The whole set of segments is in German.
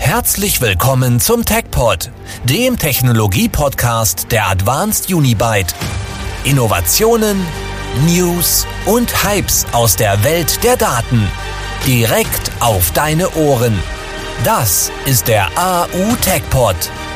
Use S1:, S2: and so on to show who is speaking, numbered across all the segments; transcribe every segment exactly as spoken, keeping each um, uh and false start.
S1: Herzlich willkommen zum TechPod, dem Technologie-Podcast der Advanced Unibyte. Innovationen, News und Hypes aus der Welt der Daten. Direkt auf deine Ohren. Das ist der A U TechPod.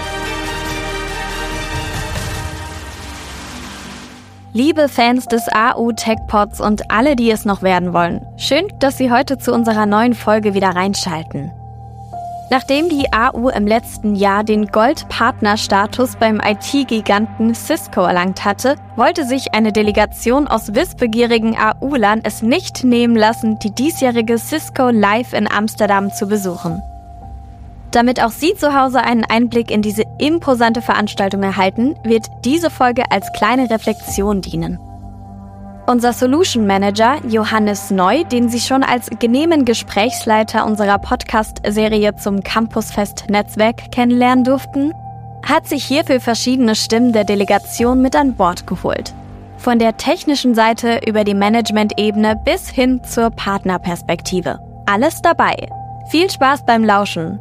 S2: Liebe Fans des A U TechPods und alle, die es noch werden wollen, schön, dass Sie heute zu unserer neuen Folge wieder reinschalten. Nachdem die A U im letzten Jahr den Gold-Partner-Status beim I T-Giganten Cisco erlangt hatte, wollte sich eine Delegation aus wissbegierigen A U-Lern es nicht nehmen lassen, die diesjährige Cisco Live in Amsterdam zu besuchen. Damit auch Sie zu Hause einen Einblick in diese imposante Veranstaltung erhalten, wird diese Folge als kleine Reflexion dienen. Unser Solution Manager Johannes Neu, den Sie schon als genehmen Gesprächsleiter unserer Podcast-Serie zum Campusfest-Netzwerk kennenlernen durften, hat sich hierfür verschiedene Stimmen der Delegation mit an Bord geholt. Von der technischen Seite über die Management-Ebene bis hin zur Partnerperspektive. Alles dabei. Viel Spaß beim Lauschen!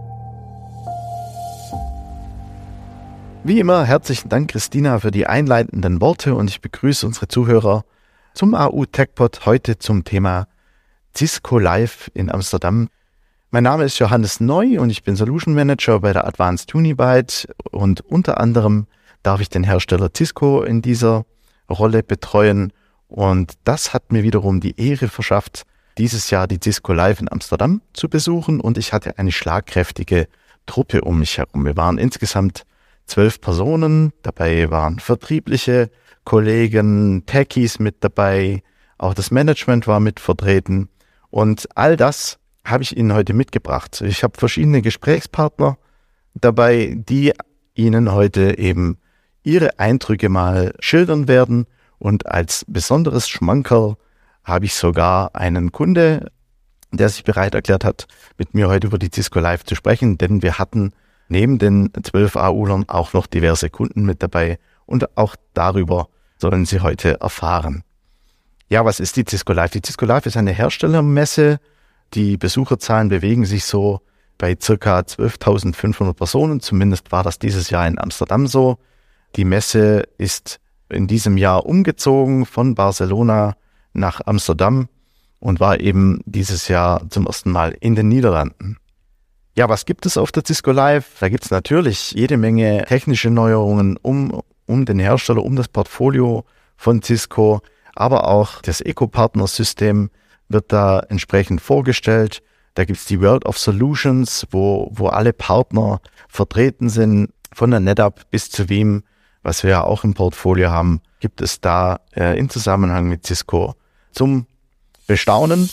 S3: Wie immer herzlichen Dank, Christina, für die einleitenden Worte und ich begrüße unsere Zuhörer zum A U TechPod heute zum Thema Cisco Live in Amsterdam. Mein Name ist Johannes Neu und ich bin Solution Manager bei der Advanced Unibyte und unter anderem darf ich den Hersteller Cisco in dieser Rolle betreuen und das hat mir wiederum die Ehre verschafft, dieses Jahr die Cisco Live in Amsterdam zu besuchen und ich hatte eine schlagkräftige Truppe um mich herum. Wir waren insgesamt zwölf Personen, dabei waren vertriebliche Kollegen, Techies mit dabei, auch das Management war mit vertreten und all das habe ich Ihnen heute mitgebracht. Ich habe verschiedene Gesprächspartner dabei, die Ihnen heute eben ihre Eindrücke mal schildern werden und als besonderes Schmankerl habe ich sogar einen Kunde, der sich bereit erklärt hat, mit mir heute über die Cisco Live zu sprechen, denn wir hatten neben den zwölf A U-Lern auch noch diverse Kunden mit dabei und auch darüber sollen Sie heute erfahren. Ja, was ist die Cisco Live? Die Cisco Live ist eine Herstellermesse. Die Besucherzahlen bewegen sich so bei ca. zwölftausendfünfhundert Personen. Zumindest war das dieses Jahr in Amsterdam so. Die Messe ist in diesem Jahr umgezogen von Barcelona nach Amsterdam und war eben dieses Jahr zum ersten Mal in den Niederlanden. Ja, was gibt es auf der Cisco Live? Da gibt es natürlich jede Menge technische Neuerungen um, um den Hersteller, um das Portfolio von Cisco, aber auch das Eco-Partner-System wird da entsprechend vorgestellt. Da gibt es die World of Solutions, wo, wo alle Partner vertreten sind, von der NetApp bis zu Veeam, was wir ja auch im Portfolio haben, gibt es da äh, im Zusammenhang mit Cisco zum Bestaunen.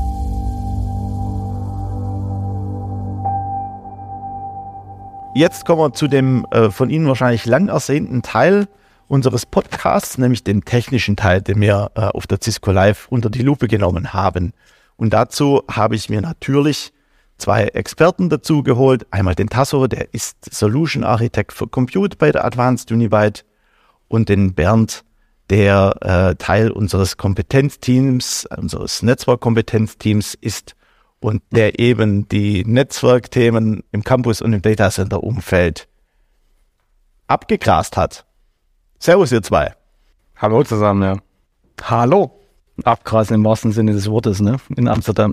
S3: Jetzt kommen wir zu dem äh, von Ihnen wahrscheinlich lang ersehnten Teil unseres Podcasts, nämlich den technischen Teil, den wir äh, auf der Cisco Live unter die Lupe genommen haben. Und dazu habe ich mir natürlich zwei Experten dazu geholt. Einmal den Tasso, der ist Solution Architect für Compute bei der Advanced Unibyte und den Bernd, der äh, Teil unseres Kompetenzteams, unseres Netzwerkkompetenzteams ist und der eben die Netzwerkthemen im Campus und im Datacenter-Umfeld abgegrast hat. Servus, ihr zwei.
S4: Hallo zusammen, ja. Hallo. Abgrasen im wahrsten Sinne des Wortes, ne? In Amsterdam.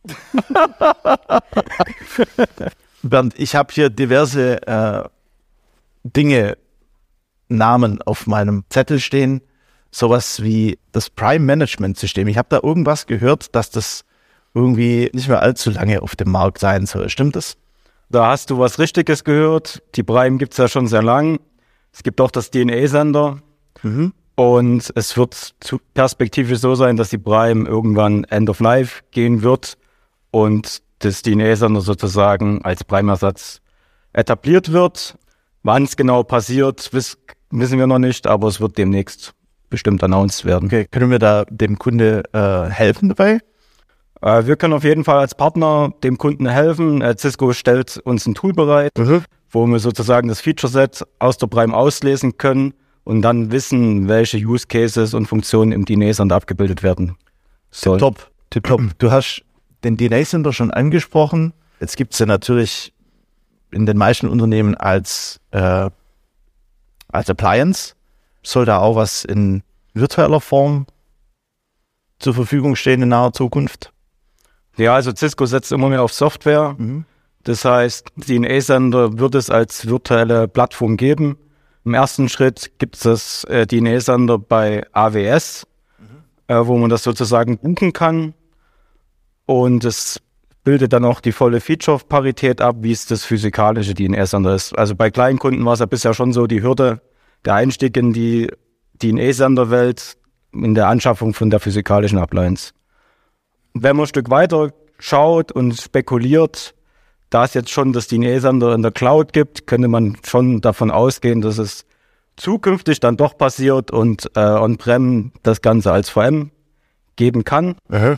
S3: Bernd, ich habe hier diverse äh, Dinge, Namen auf meinem Zettel stehen. Sowas wie das Prime-Management-System. Ich habe da irgendwas gehört, dass das irgendwie nicht mehr allzu lange auf dem Markt sein soll. Stimmt das?
S4: Da hast du was Richtiges gehört. Die Prime gibt's ja schon sehr lang. Es gibt auch das D N A-Sender. Mhm. Und es wird perspektivisch so sein, dass die Prime irgendwann End of Life gehen wird und das D N A-Sender sozusagen als Prime-Ersatz etabliert wird. Wann es genau passiert, wiss, wissen wir noch nicht, aber es wird demnächst bestimmt announced werden.
S3: Okay, können wir da dem Kunde äh, helfen dabei?
S4: Äh, wir können auf jeden Fall als Partner dem Kunden helfen. Äh, Cisco stellt uns ein Tool bereit, mhm. wo wir sozusagen das Feature-Set aus der Prime auslesen können und dann wissen, welche Use Cases und Funktionen im D N A-Sender abgebildet werden sollen.
S3: Top, top. Du hast den D N A-Sender schon angesprochen. Jetzt gibt es ja natürlich in den meisten Unternehmen als, äh, als Appliance. Soll da auch was in virtueller Form zur Verfügung stehen in naher Zukunft?
S4: Ja, also Cisco setzt immer mehr auf Software. Mhm. Das heißt, D N A-Sender wird es als virtuelle Plattform geben. Im ersten Schritt gibt es das äh, D N A-Sender bei A W S, mhm. äh, wo man das sozusagen buchen kann. Und es bildet dann auch die volle Feature-Parität ab, wie es das physikalische D N A-Sender ist. Also bei kleinen Kunden war es ja bisher schon so die Hürde, der Einstieg in die D N A-Senderwelt in der Anschaffung von der physikalischen Appliance. Wenn man ein Stück weiter schaut und spekuliert, da es jetzt schon das D N A-Sender in der Cloud gibt, könnte man schon davon ausgehen, dass es zukünftig dann doch passiert und äh, on-prem das Ganze als V M geben kann.
S3: Aha.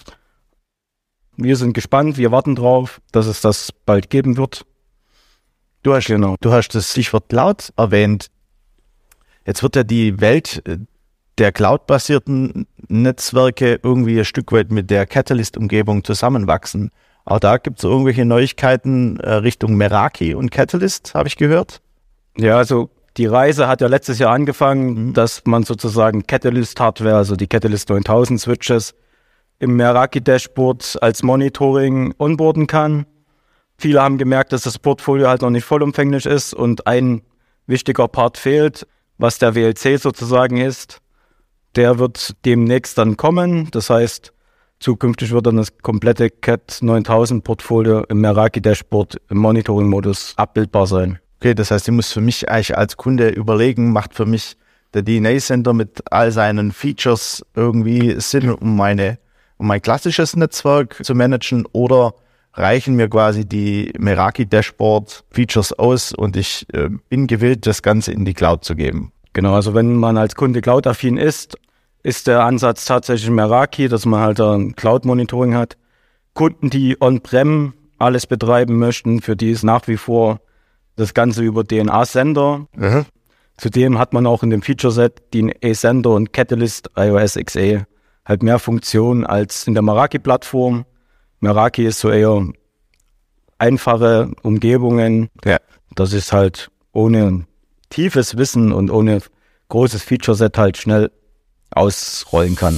S4: Wir sind gespannt, wir warten drauf, dass es das bald geben wird.
S3: Du hast, genau. du hast das Stichwort Cloud erwähnt. Jetzt wird ja die Welt der Cloud-basierten Netzwerke irgendwie ein Stück weit mit der Catalyst-Umgebung zusammenwachsen. Auch da gibt es irgendwelche Neuigkeiten äh, Richtung Meraki und Catalyst, habe ich gehört.
S4: Ja, also die Reise hat ja letztes Jahr angefangen, mhm. dass man sozusagen Catalyst-Hardware, also die Catalyst neuntausend Switches, im Meraki-Dashboard als Monitoring onboarden kann. Viele haben gemerkt, dass das Portfolio halt noch nicht vollumfänglich ist und ein wichtiger Part fehlt, was der W L C sozusagen ist. Der wird demnächst dann kommen. Das heißt, zukünftig wird dann das komplette Cat neuntausend Portfolio im Meraki-Dashboard im Monitoring-Modus abbildbar sein.
S3: Okay, das heißt, ich muss für mich eigentlich als Kunde überlegen, macht für mich der D N A-Sender mit all seinen Features irgendwie Sinn, um meine um mein klassisches Netzwerk zu managen, oder reichen mir quasi die Meraki-Dashboard-Features aus und ich äh, bin gewillt, das Ganze in die Cloud zu geben?
S4: Genau, also wenn man als Kunde Cloud-affin ist, ist der Ansatz tatsächlich Meraki, dass man halt ein Cloud-Monitoring hat. Kunden, die on-prem alles betreiben möchten, für die ist nach wie vor das Ganze über D N A-Sender. Mhm. Zudem hat man auch in dem Feature-Set D N A-Sender und Catalyst iOS X E halt mehr Funktionen als in der Meraki-Plattform. Meraki ist so eher einfache Umgebungen. Ja. Das ist halt ohne tiefes Wissen und ohne großes Feature-Set halt schnell ausrollen kann.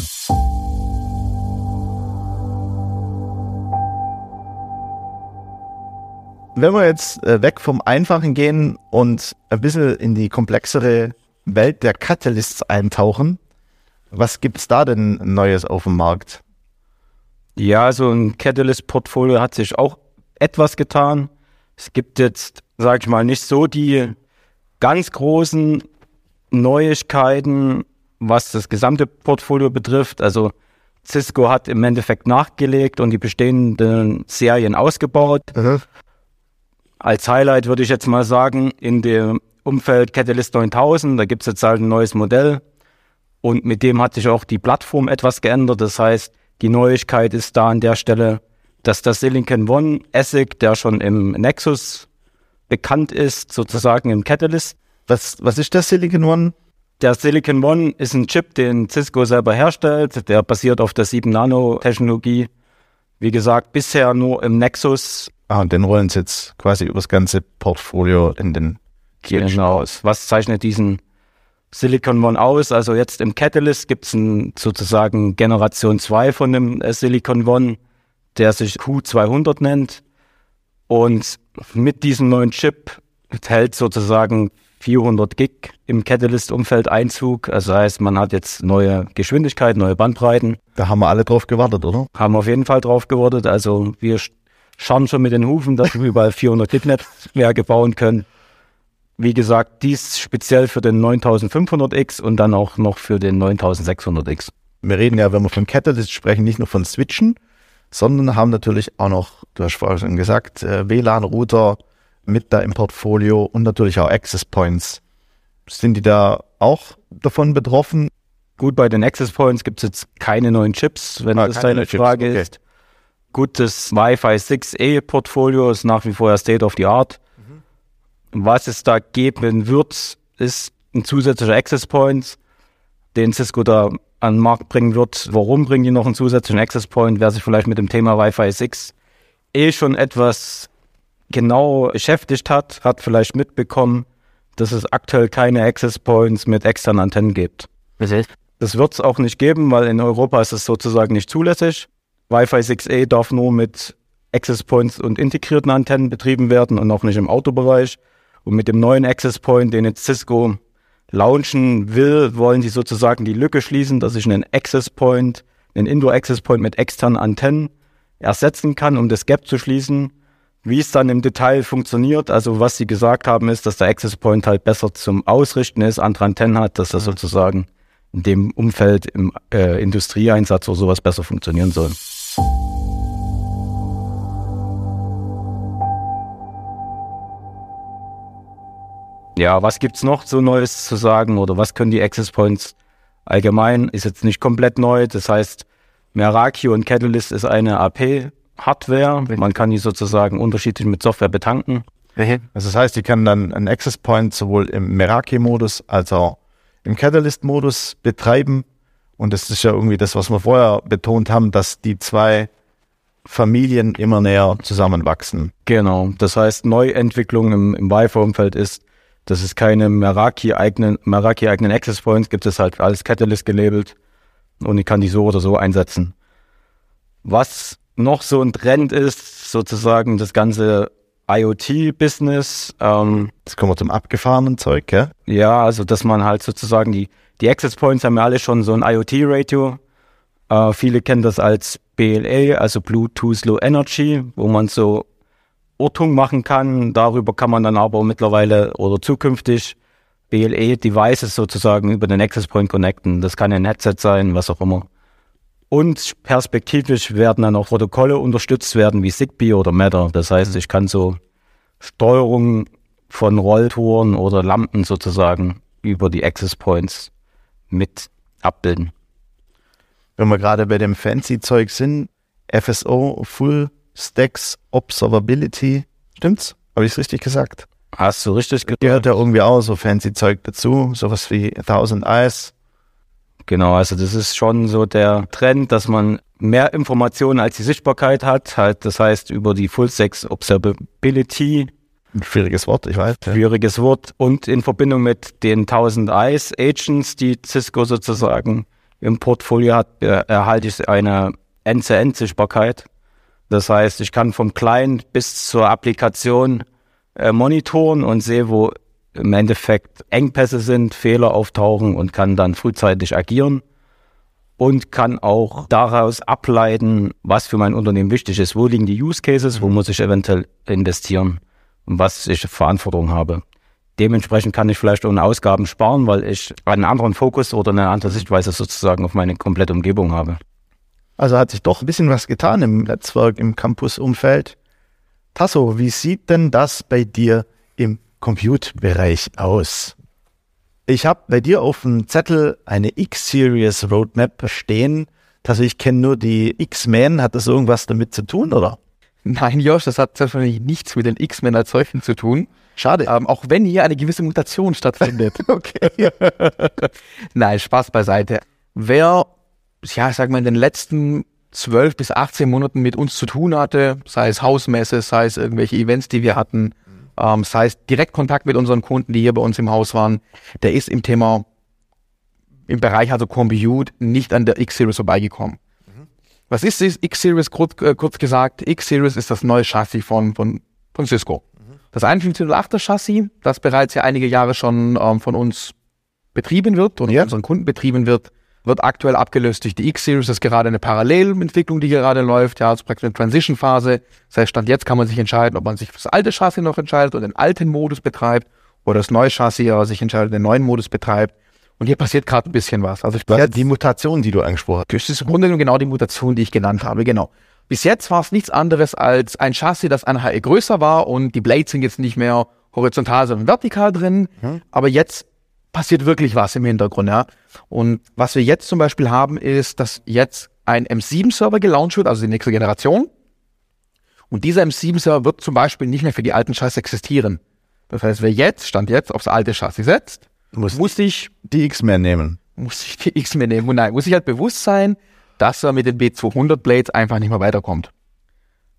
S3: Wenn wir jetzt äh, weg vom Einfachen gehen und ein bisschen in die komplexere Welt der Catalysts eintauchen, was gibt's da denn Neues auf dem Markt?
S4: Ja, so ein Catalyst-Portfolio hat sich auch etwas getan. Es gibt jetzt, sag ich mal, nicht so die ganz großen Neuigkeiten, was das gesamte Portfolio betrifft. Also Cisco hat im Endeffekt nachgelegt und die bestehenden Serien ausgebaut. Mhm. Als Highlight würde ich jetzt mal sagen, in dem Umfeld Catalyst neuntausend, da gibt es jetzt halt ein neues Modell und mit dem hat sich auch die Plattform etwas geändert. Das heißt, die Neuigkeit ist da an der Stelle, dass der Silicon One A S I C, der schon im Nexus bekannt ist, sozusagen im Catalyst.
S3: Was, was ist der Silicon One?
S4: Der Silicon One ist ein Chip, den Cisco selber herstellt. Der basiert auf der sieben Nano Technologie. Wie gesagt, bisher nur im Nexus.
S3: Ah, und den rollen sie jetzt quasi über das ganze Portfolio in den
S4: Switchen aus. Was zeichnet diesen Silicon One aus? Also jetzt im Catalyst gibt es sozusagen Generation zwei von dem Silicon One, der sich Q zweihundert nennt. Und mit diesem neuen Chip hält sozusagen vierhundert Gig im Catalyst-Umfeld Einzug. Also das heißt, man hat jetzt neue Geschwindigkeiten, neue Bandbreiten.
S3: Da haben wir alle drauf gewartet, oder?
S4: Haben wir auf jeden Fall drauf gewartet. Also wir schauen schon mit den Hufen, dass wir überall vierhundert Gig Netzwerke bauen können. Wie gesagt, dies speziell für den neuntausendfünfhundert X und dann auch noch für den neuntausendsechshundert X.
S3: Wir reden ja, wenn wir von Catalyst sprechen, nicht nur von Switchen, sondern haben natürlich auch noch, du hast vorher schon gesagt, W L A N-Router mit da im Portfolio und natürlich auch Access Points. Sind die da auch davon betroffen?
S4: Gut, bei den Access Points gibt es jetzt keine neuen Chips, wenn ah, das deine Frage okay. ist. Gut, das Wi-Fi sechs E Portfolio ist nach wie vor ja State of the Art. Mhm. Was es da geben wird, ist ein zusätzlicher Access Point, den Cisco da an den Markt bringen wird. Warum bringen die noch einen zusätzlichen Access Point? Wer sich vielleicht mit dem Thema Wi-Fi sechs eh schon etwas genau beschäftigt hat, hat vielleicht mitbekommen, dass es aktuell keine Access Points mit externen Antennen gibt.
S3: Was heißt?
S4: Das wird es auch nicht geben, weil in Europa ist es sozusagen nicht zulässig. Wi-Fi sechs E darf nur mit Access Points und integrierten Antennen betrieben werden und auch nicht im Autobereich. Und mit dem neuen Access Point, den jetzt Cisco launchen will, wollen sie sozusagen die Lücke schließen, dass ich einen Access Point, einen Indoor Access Point mit externen Antennen ersetzen kann, um das Gap zu schließen. Wie es dann im Detail funktioniert, also was sie gesagt haben, ist, dass der Access Point halt besser zum Ausrichten ist, andere Antennen hat, dass das sozusagen in dem Umfeld im äh, Industrieeinsatz oder sowas besser funktionieren soll. Ja, was gibt's noch so Neues zu sagen oder was können die Access Points allgemein? Ist jetzt nicht komplett neu, das heißt, Meraki und Catalyst ist eine A P-Hardware. Man kann die sozusagen unterschiedlich mit Software betanken.
S3: Also das heißt, die kann dann einen Access Point sowohl im Meraki-Modus als auch im Catalyst-Modus betreiben. Und das ist ja irgendwie das, was wir vorher betont haben, dass die zwei Familien immer näher zusammenwachsen.
S4: Genau, das heißt, Neuentwicklung im, im Wi-Fi-Umfeld ist, dass es keine Meraki-eigenen Meraki-eigenen Access Points gibt, es halt als Catalyst gelabelt und ich kann die so oder so einsetzen. Was noch so ein Trend ist, sozusagen das ganze IoT-Business. Ähm,
S3: Jetzt kommen wir zum abgefahrenen Zeug, gell?
S4: Ja, also dass man halt sozusagen, die, die Access Points haben ja alle schon so ein IoT-Radio. Äh, viele kennen das als B L A, also Bluetooth Low Energy, wo man so Ortung machen kann. Darüber kann man dann aber mittlerweile oder zukünftig B L A-Devices sozusagen über den Access Point connecten. Das kann ein Headset sein, was auch immer. Und perspektivisch werden dann auch Protokolle unterstützt werden, wie Zigbee oder Matter. Das heißt, ich kann so Steuerung von Rolltouren oder Lampen sozusagen über die Access Points mit abbilden.
S3: Wenn wir gerade bei dem Fancy-Zeug sind, F S O, Full Stacks Observability, stimmt's? Habe ich es richtig gesagt?
S4: Hast du richtig gesagt?
S3: Gehört ja irgendwie auch so Fancy-Zeug dazu, sowas wie Thousand Eyes.
S4: Genau, also das ist schon so der Trend, dass man mehr Informationen als die Sichtbarkeit hat. Halt, das heißt, über die Full Stacks Observability.
S3: Ein schwieriges Wort, ich weiß. Ja.
S4: Schwieriges Wort. Und in Verbindung mit den Thousand Eyes Agents, die Cisco sozusagen im Portfolio hat, erhalte ich eine End-to-End-Sichtbarkeit. Das heißt, ich kann vom Client bis zur Applikation äh, monitoren und sehe, wo im Endeffekt Engpässe sind, Fehler auftauchen und kann dann frühzeitig agieren und kann auch daraus ableiten, was für mein Unternehmen wichtig ist. Wo liegen die Use Cases, wo muss ich eventuell investieren und was ich Verantwortung habe. Dementsprechend kann ich vielleicht ohne Ausgaben sparen, weil ich einen anderen Fokus oder eine andere Sichtweise sozusagen auf meine komplette Umgebung habe.
S3: Also hat sich doch ein bisschen was getan im Netzwerk, im Campus-Umfeld. Tasso, wie sieht denn das bei dir im Compute-Bereich aus? Ich habe bei dir auf dem Zettel eine X-Series Roadmap stehen. Tasso, ich kenne nur die X-Men. Hat das irgendwas damit zu tun, oder?
S5: Nein, Josh, das hat selbstverständlich nichts mit den X-Men als solchen zu tun.
S3: Schade.
S5: Ähm, auch wenn hier eine gewisse Mutation stattfindet.
S3: Okay.
S5: Nein, Spaß beiseite. Wer, ja, ich sag mal, in den letzten zwölf bis achtzehn Monaten mit uns zu tun hatte, sei es Hausmesse, sei es irgendwelche Events, die wir hatten, ähm, sei es Direktkontakt mit unseren Kunden, die hier bei uns im Haus waren, der ist im Thema, im Bereich also Compute nicht an der X-Series vorbeigekommen. Mhm. Was ist das X-Series, kurz, äh, kurz gesagt? X-Series ist das neue Chassis von, von, von Cisco. Mhm. Das fünfzehn null achter Chassis, das bereits ja einige Jahre schon ähm, von uns betrieben wird und ja. von unseren Kunden betrieben wird, wird aktuell abgelöst durch die X-Series. Das ist gerade eine Parallementwicklung, die gerade läuft. Ja, also praktisch eine Transition-Phase. Das heißt, Stand jetzt kann man sich entscheiden, ob man sich für das alte Chassis noch entscheidet und den alten Modus betreibt oder das neue Chassis ja, sich entscheidet, den neuen Modus betreibt. Und hier passiert gerade ein bisschen was. Also
S3: was jetzt, die Mutation, die du angesprochen hast.
S5: Das ist im Grunde genommen genau die Mutation, die ich genannt habe, genau. Bis jetzt war es nichts anderes als ein Chassis, das ein H E größer war und die Blades sind jetzt nicht mehr horizontal, sondern vertikal drin. Hm. Aber jetzt passiert wirklich was im Hintergrund, ja. Und was wir jetzt zum Beispiel haben, ist, dass jetzt ein M sieben Server gelauncht wird, also die nächste Generation. Und dieser M sieben Server wird zum Beispiel nicht mehr für die alten Chassis existieren. Das heißt, wer jetzt, Stand jetzt, aufs alte Chassis setzt,
S3: muss, muss ich die X-Men nehmen.
S5: Muss ich die X-Men nehmen. Und nein, muss ich halt bewusst sein, dass er mit den B zweihundert Blades einfach nicht mehr weiterkommt.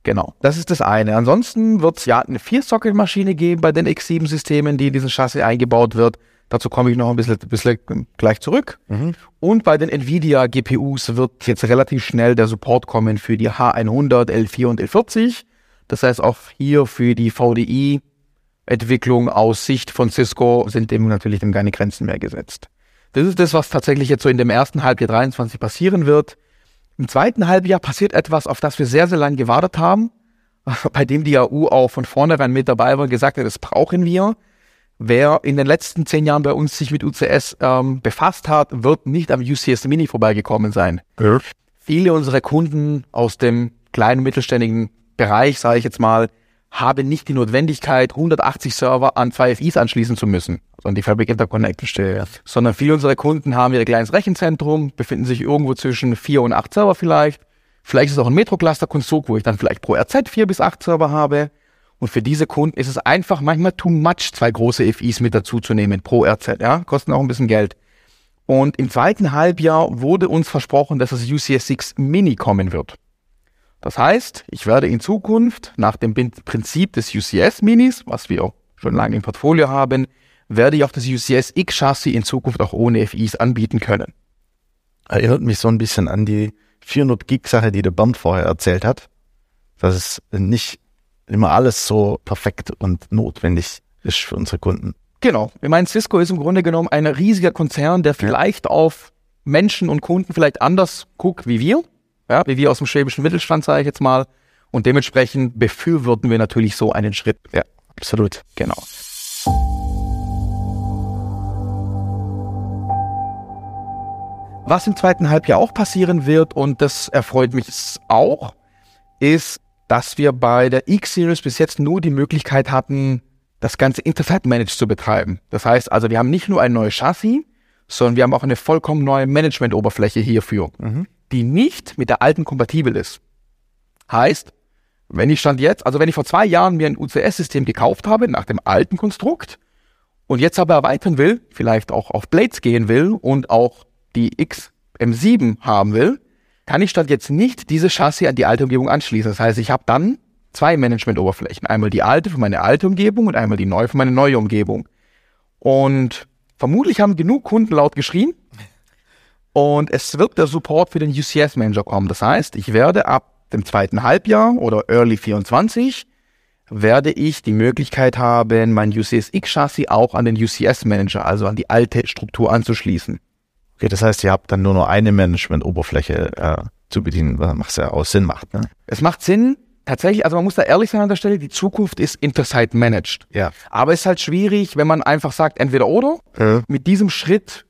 S5: Genau, das ist das eine. Ansonsten wird es ja eine vier-Socket-Maschine geben bei den X sieben Systemen, die in diesen Chassis eingebaut wird. Dazu komme ich noch ein bisschen, bisschen gleich zurück. Mhm. Und bei den Nvidia G P Us wird jetzt relativ schnell der Support kommen für die H hundert, L vier und L vierzig. Das heißt, auch hier für die V D I-Entwicklung aus Sicht von Cisco sind dem natürlich dann keine Grenzen mehr gesetzt. Das ist das, was tatsächlich jetzt so in dem ersten Halbjahr dreiundzwanzig passieren wird. Im zweiten Halbjahr passiert etwas, auf das wir sehr, sehr lange gewartet haben, bei dem die A U auch von vornherein mit dabei war und gesagt hat, das brauchen wir. Wer in den letzten zehn Jahren bei uns sich mit U C S ähm, befasst hat, wird nicht am U C S Mini vorbeigekommen sein. Ja. Viele unserer Kunden aus dem kleinen mittelständigen Bereich, sage ich jetzt mal, haben nicht die Notwendigkeit, hundertachtzig Server an zwei F Is anschließen zu müssen, also an die Fabric Interconnect, ja. Sondern viele unserer Kunden haben ihr kleines Rechenzentrum, befinden sich irgendwo zwischen vier und acht Server vielleicht. Vielleicht ist es auch ein Metro-Cluster-Konstrukt, wo ich dann vielleicht pro R Z vier bis acht Server habe. Und für diese Kunden ist es einfach manchmal too much, zwei große F Is mit dazu zu nehmen pro R Z. Ja? Kosten auch ein bisschen Geld. Und im zweiten Halbjahr wurde uns versprochen, dass das U C S sechs Mini kommen wird. Das heißt, ich werde in Zukunft nach dem Prinzip des U C S Minis, was wir schon lange im Portfolio haben, werde ich auch das U C S X Chassis in Zukunft auch ohne F Is anbieten können.
S3: Erinnert mich so ein bisschen an die vierhundert Gig Sache, die der Bernd vorher erzählt hat, dass es nicht immer alles so perfekt und notwendig ist für unsere Kunden.
S5: Genau. Ich meine, Cisco ist im Grunde genommen ein riesiger Konzern, der vielleicht ja. auf Menschen und Kunden vielleicht anders guckt wie wir. Ja, wie wir aus dem schwäbischen Mittelstand, sage ich jetzt mal. Und dementsprechend befürworten wir natürlich so einen Schritt.
S3: Ja, absolut.
S5: Genau. Was im zweiten Halbjahr auch passieren wird, und das erfreut mich auch, ist, dass wir bei der X-Series bis jetzt nur die Möglichkeit hatten, das Ganze Interfab-Managed zu betreiben. Das heißt also, wir haben nicht nur ein neues Chassis, sondern wir haben auch eine vollkommen neue Management-Oberfläche hierfür, mhm. die nicht mit der alten kompatibel ist. Heißt, wenn ich stand jetzt, also wenn ich vor zwei Jahren mir ein U C S-System gekauft habe, nach dem alten Konstrukt, und jetzt aber erweitern will, vielleicht auch auf Blades gehen will und auch die X M sieben haben will, kann ich statt jetzt nicht diese Chassis an die alte Umgebung anschließen. Das heißt, ich habe dann zwei Management-Oberflächen. Einmal die alte für meine alte Umgebung und einmal die neue für meine neue Umgebung. Und vermutlich haben genug Kunden laut geschrien. Und es wird der Support für den U C S-Manager kommen. Das heißt, ich werde ab dem zweiten Halbjahr oder Early vierundzwanzig werde ich die Möglichkeit haben, mein U C S X-Chassis auch an den U C S-Manager, also an die alte Struktur anzuschließen.
S3: Okay, das heißt, ihr habt dann nur noch eine Management-Oberfläche äh, zu bedienen, was ja auch Sinn macht, ne?
S5: Es macht Sinn, tatsächlich, also man muss da ehrlich sein an der Stelle, die Zukunft ist Intersite managed.
S3: Ja.
S5: Aber es ist halt schwierig, wenn man einfach sagt, entweder oder. Ja. Mit diesem Schritt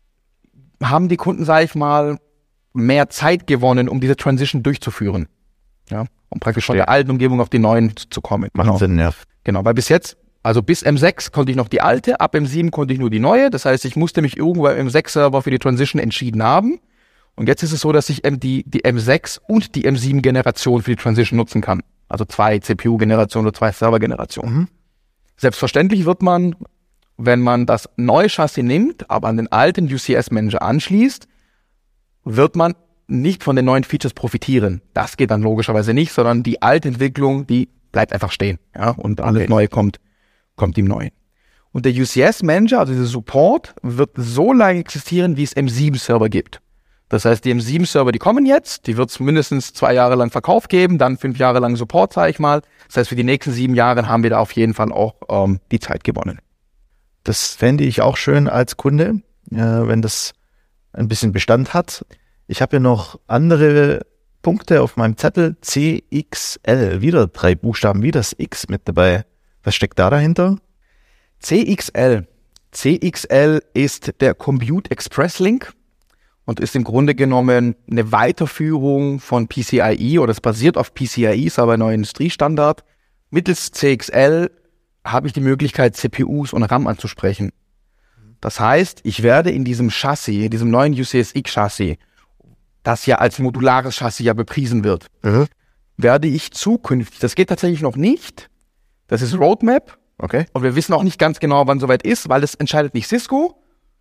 S5: haben die Kunden, sage ich mal, mehr Zeit gewonnen, um diese Transition durchzuführen. Ja, um praktisch von ja. der alten Umgebung auf die neuen zu kommen.
S3: Macht genau. Sinn, ja.
S5: Genau, weil bis jetzt, also bis M sechs konnte ich noch die alte, ab M sieben konnte ich nur die neue. Das heißt, ich musste mich irgendwo im M sechs Server für die Transition entschieden haben. Und jetzt ist es so, dass ich die, die M sechs und die M sieben Generation für die Transition nutzen kann. Also zwei C P U-Generationen oder zwei Server-Generationen. Mhm. Selbstverständlich wird man, wenn man das neue Chassis nimmt, aber an den alten U C S-Manager anschließt, wird man nicht von den neuen Features profitieren. Das geht dann logischerweise nicht, sondern die alte Entwicklung, die bleibt einfach stehen. Ja, und alles okay. Neue kommt, kommt im Neuen. Und der U C S-Manager, also dieser Support, wird so lange existieren, wie es M sieben Server gibt. Das heißt, die M sieben Server, die kommen jetzt, die wird es mindestens zwei Jahre lang Verkauf geben, dann fünf Jahre lang Support, sage ich mal. Das heißt, für die nächsten sieben Jahre haben wir da auf jeden Fall auch ähm, die Zeit gewonnen.
S3: Das fände ich auch schön als Kunde, äh, wenn das ein bisschen Bestand hat. Ich habe hier noch andere Punkte auf meinem Zettel. C X L, wieder drei Buchstaben, wie das X mit dabei. Was steckt da dahinter?
S5: C X L. C X L ist der Compute Express Link und ist im Grunde genommen eine Weiterführung von P C I E, oder es basiert auf P C I E, ist aber ein neuer Industriestandard. Mittels C X L habe ich die Möglichkeit, C P Us und RAM anzusprechen. Das heißt, ich werde in diesem Chassis, in diesem neuen U C S X-Chassis, das ja als modulares Chassis ja bepriesen wird, mhm. werde ich zukünftig, das geht tatsächlich noch nicht, das ist Roadmap, okay. Und wir wissen auch nicht ganz genau, wann soweit ist, weil das entscheidet nicht Cisco.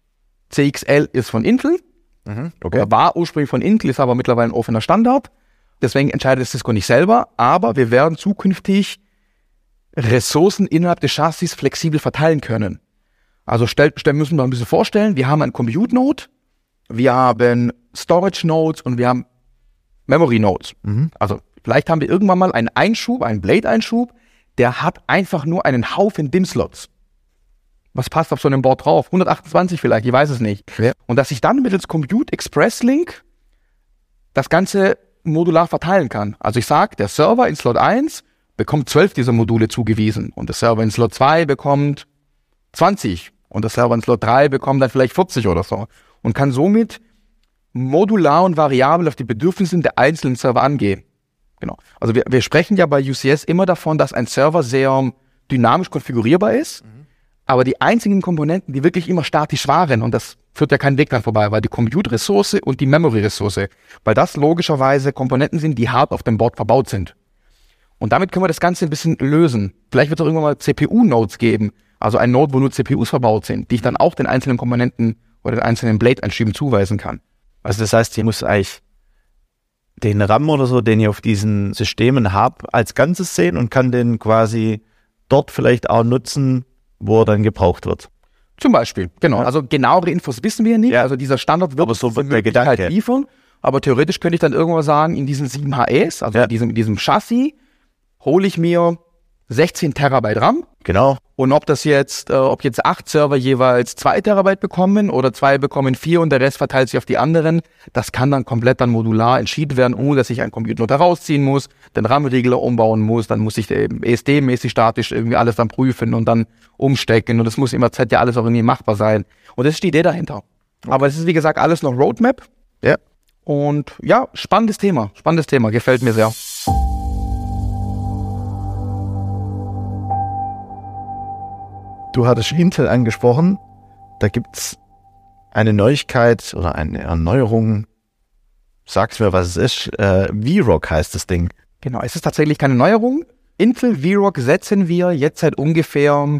S5: C X L ist von Intel, mhm. okay. Oder war ursprünglich von Intel, ist aber mittlerweile ein offener Standard. Deswegen entscheidet Cisco nicht selber, aber wir werden zukünftig Ressourcen innerhalb des Chassis flexibel verteilen können. Also stell, stell, müssen wir uns ein bisschen vorstellen, wir haben einen Compute Node, wir haben Storage Nodes und wir haben Memory Nodes. Mhm. Also vielleicht haben wir irgendwann mal einen Einschub, einen Blade-Einschub, der hat einfach nur einen Haufen D I M-Slots. Was passt auf so einem Board drauf? hundertachtundzwanzig vielleicht, ich weiß es nicht. Ja. Und dass ich dann mittels Compute Express Link das Ganze modular verteilen kann. Also ich sage, der Server in Slot eins bekommt zwölf dieser Module zugewiesen und der Server in Slot zwei bekommt zwanzig und der Server in Slot drei bekommt dann vielleicht vierzig oder so und kann somit modular und variabel auf die Bedürfnisse der einzelnen Server angehen. Genau. Also wir, wir sprechen ja bei U C S immer davon, dass ein Server sehr dynamisch konfigurierbar ist, mhm. aber die einzigen Komponenten, die wirklich immer statisch waren, und das führt ja keinen Weg dran vorbei, weil die Compute-Ressource und die Memory-Ressource, weil das logischerweise Komponenten sind, die hart auf dem Board verbaut sind. Und damit können wir das Ganze ein bisschen lösen. Vielleicht wird es auch irgendwann mal C P U-Nodes geben, also ein Node, wo nur C P Us verbaut sind, die ich dann auch den einzelnen Komponenten oder den einzelnen Blade-Einschieben zuweisen kann.
S3: Also das heißt, ich muss eigentlich den RAM oder so, den ich auf diesen Systemen habe, als Ganzes sehen und kann den quasi dort vielleicht auch nutzen, wo er dann gebraucht wird.
S5: Zum Beispiel, genau. Ja. Also genauere Infos wissen wir nicht. Ja. Also dieser Standard wird
S3: so die Möglichkeit
S5: liefern. Aber theoretisch könnte ich dann irgendwann sagen, in diesen sieben H Es, also ja. in, diesem, in diesem Chassis, hole ich mir sechzehn Terabyte RAM.
S3: Genau.
S5: Und ob das jetzt, äh, ob jetzt acht Server jeweils zwei Terabyte bekommen oder zwei bekommen vier und der Rest verteilt sich auf die anderen, das kann dann komplett dann modular entschieden werden, ohne dass ich einen Computer rausziehen muss, den RAM-Regler umbauen muss, dann muss ich E S D-mäßig statisch irgendwie alles dann prüfen und dann umstecken und das muss immer Zeit ja alles auch irgendwie machbar sein. Und das ist die Idee dahinter. Okay. Aber es ist wie gesagt alles noch Roadmap.
S3: Ja.
S5: Und ja, spannendes Thema, spannendes Thema, gefällt mir sehr.
S3: Du hattest Intel angesprochen, da gibt es eine Neuigkeit oder eine Erneuerung, sag's mir, was es ist, äh, V-Rock heißt das Ding.
S5: Genau, es ist tatsächlich keine Neuerung. Intel V-Rock setzen wir jetzt seit ungefähr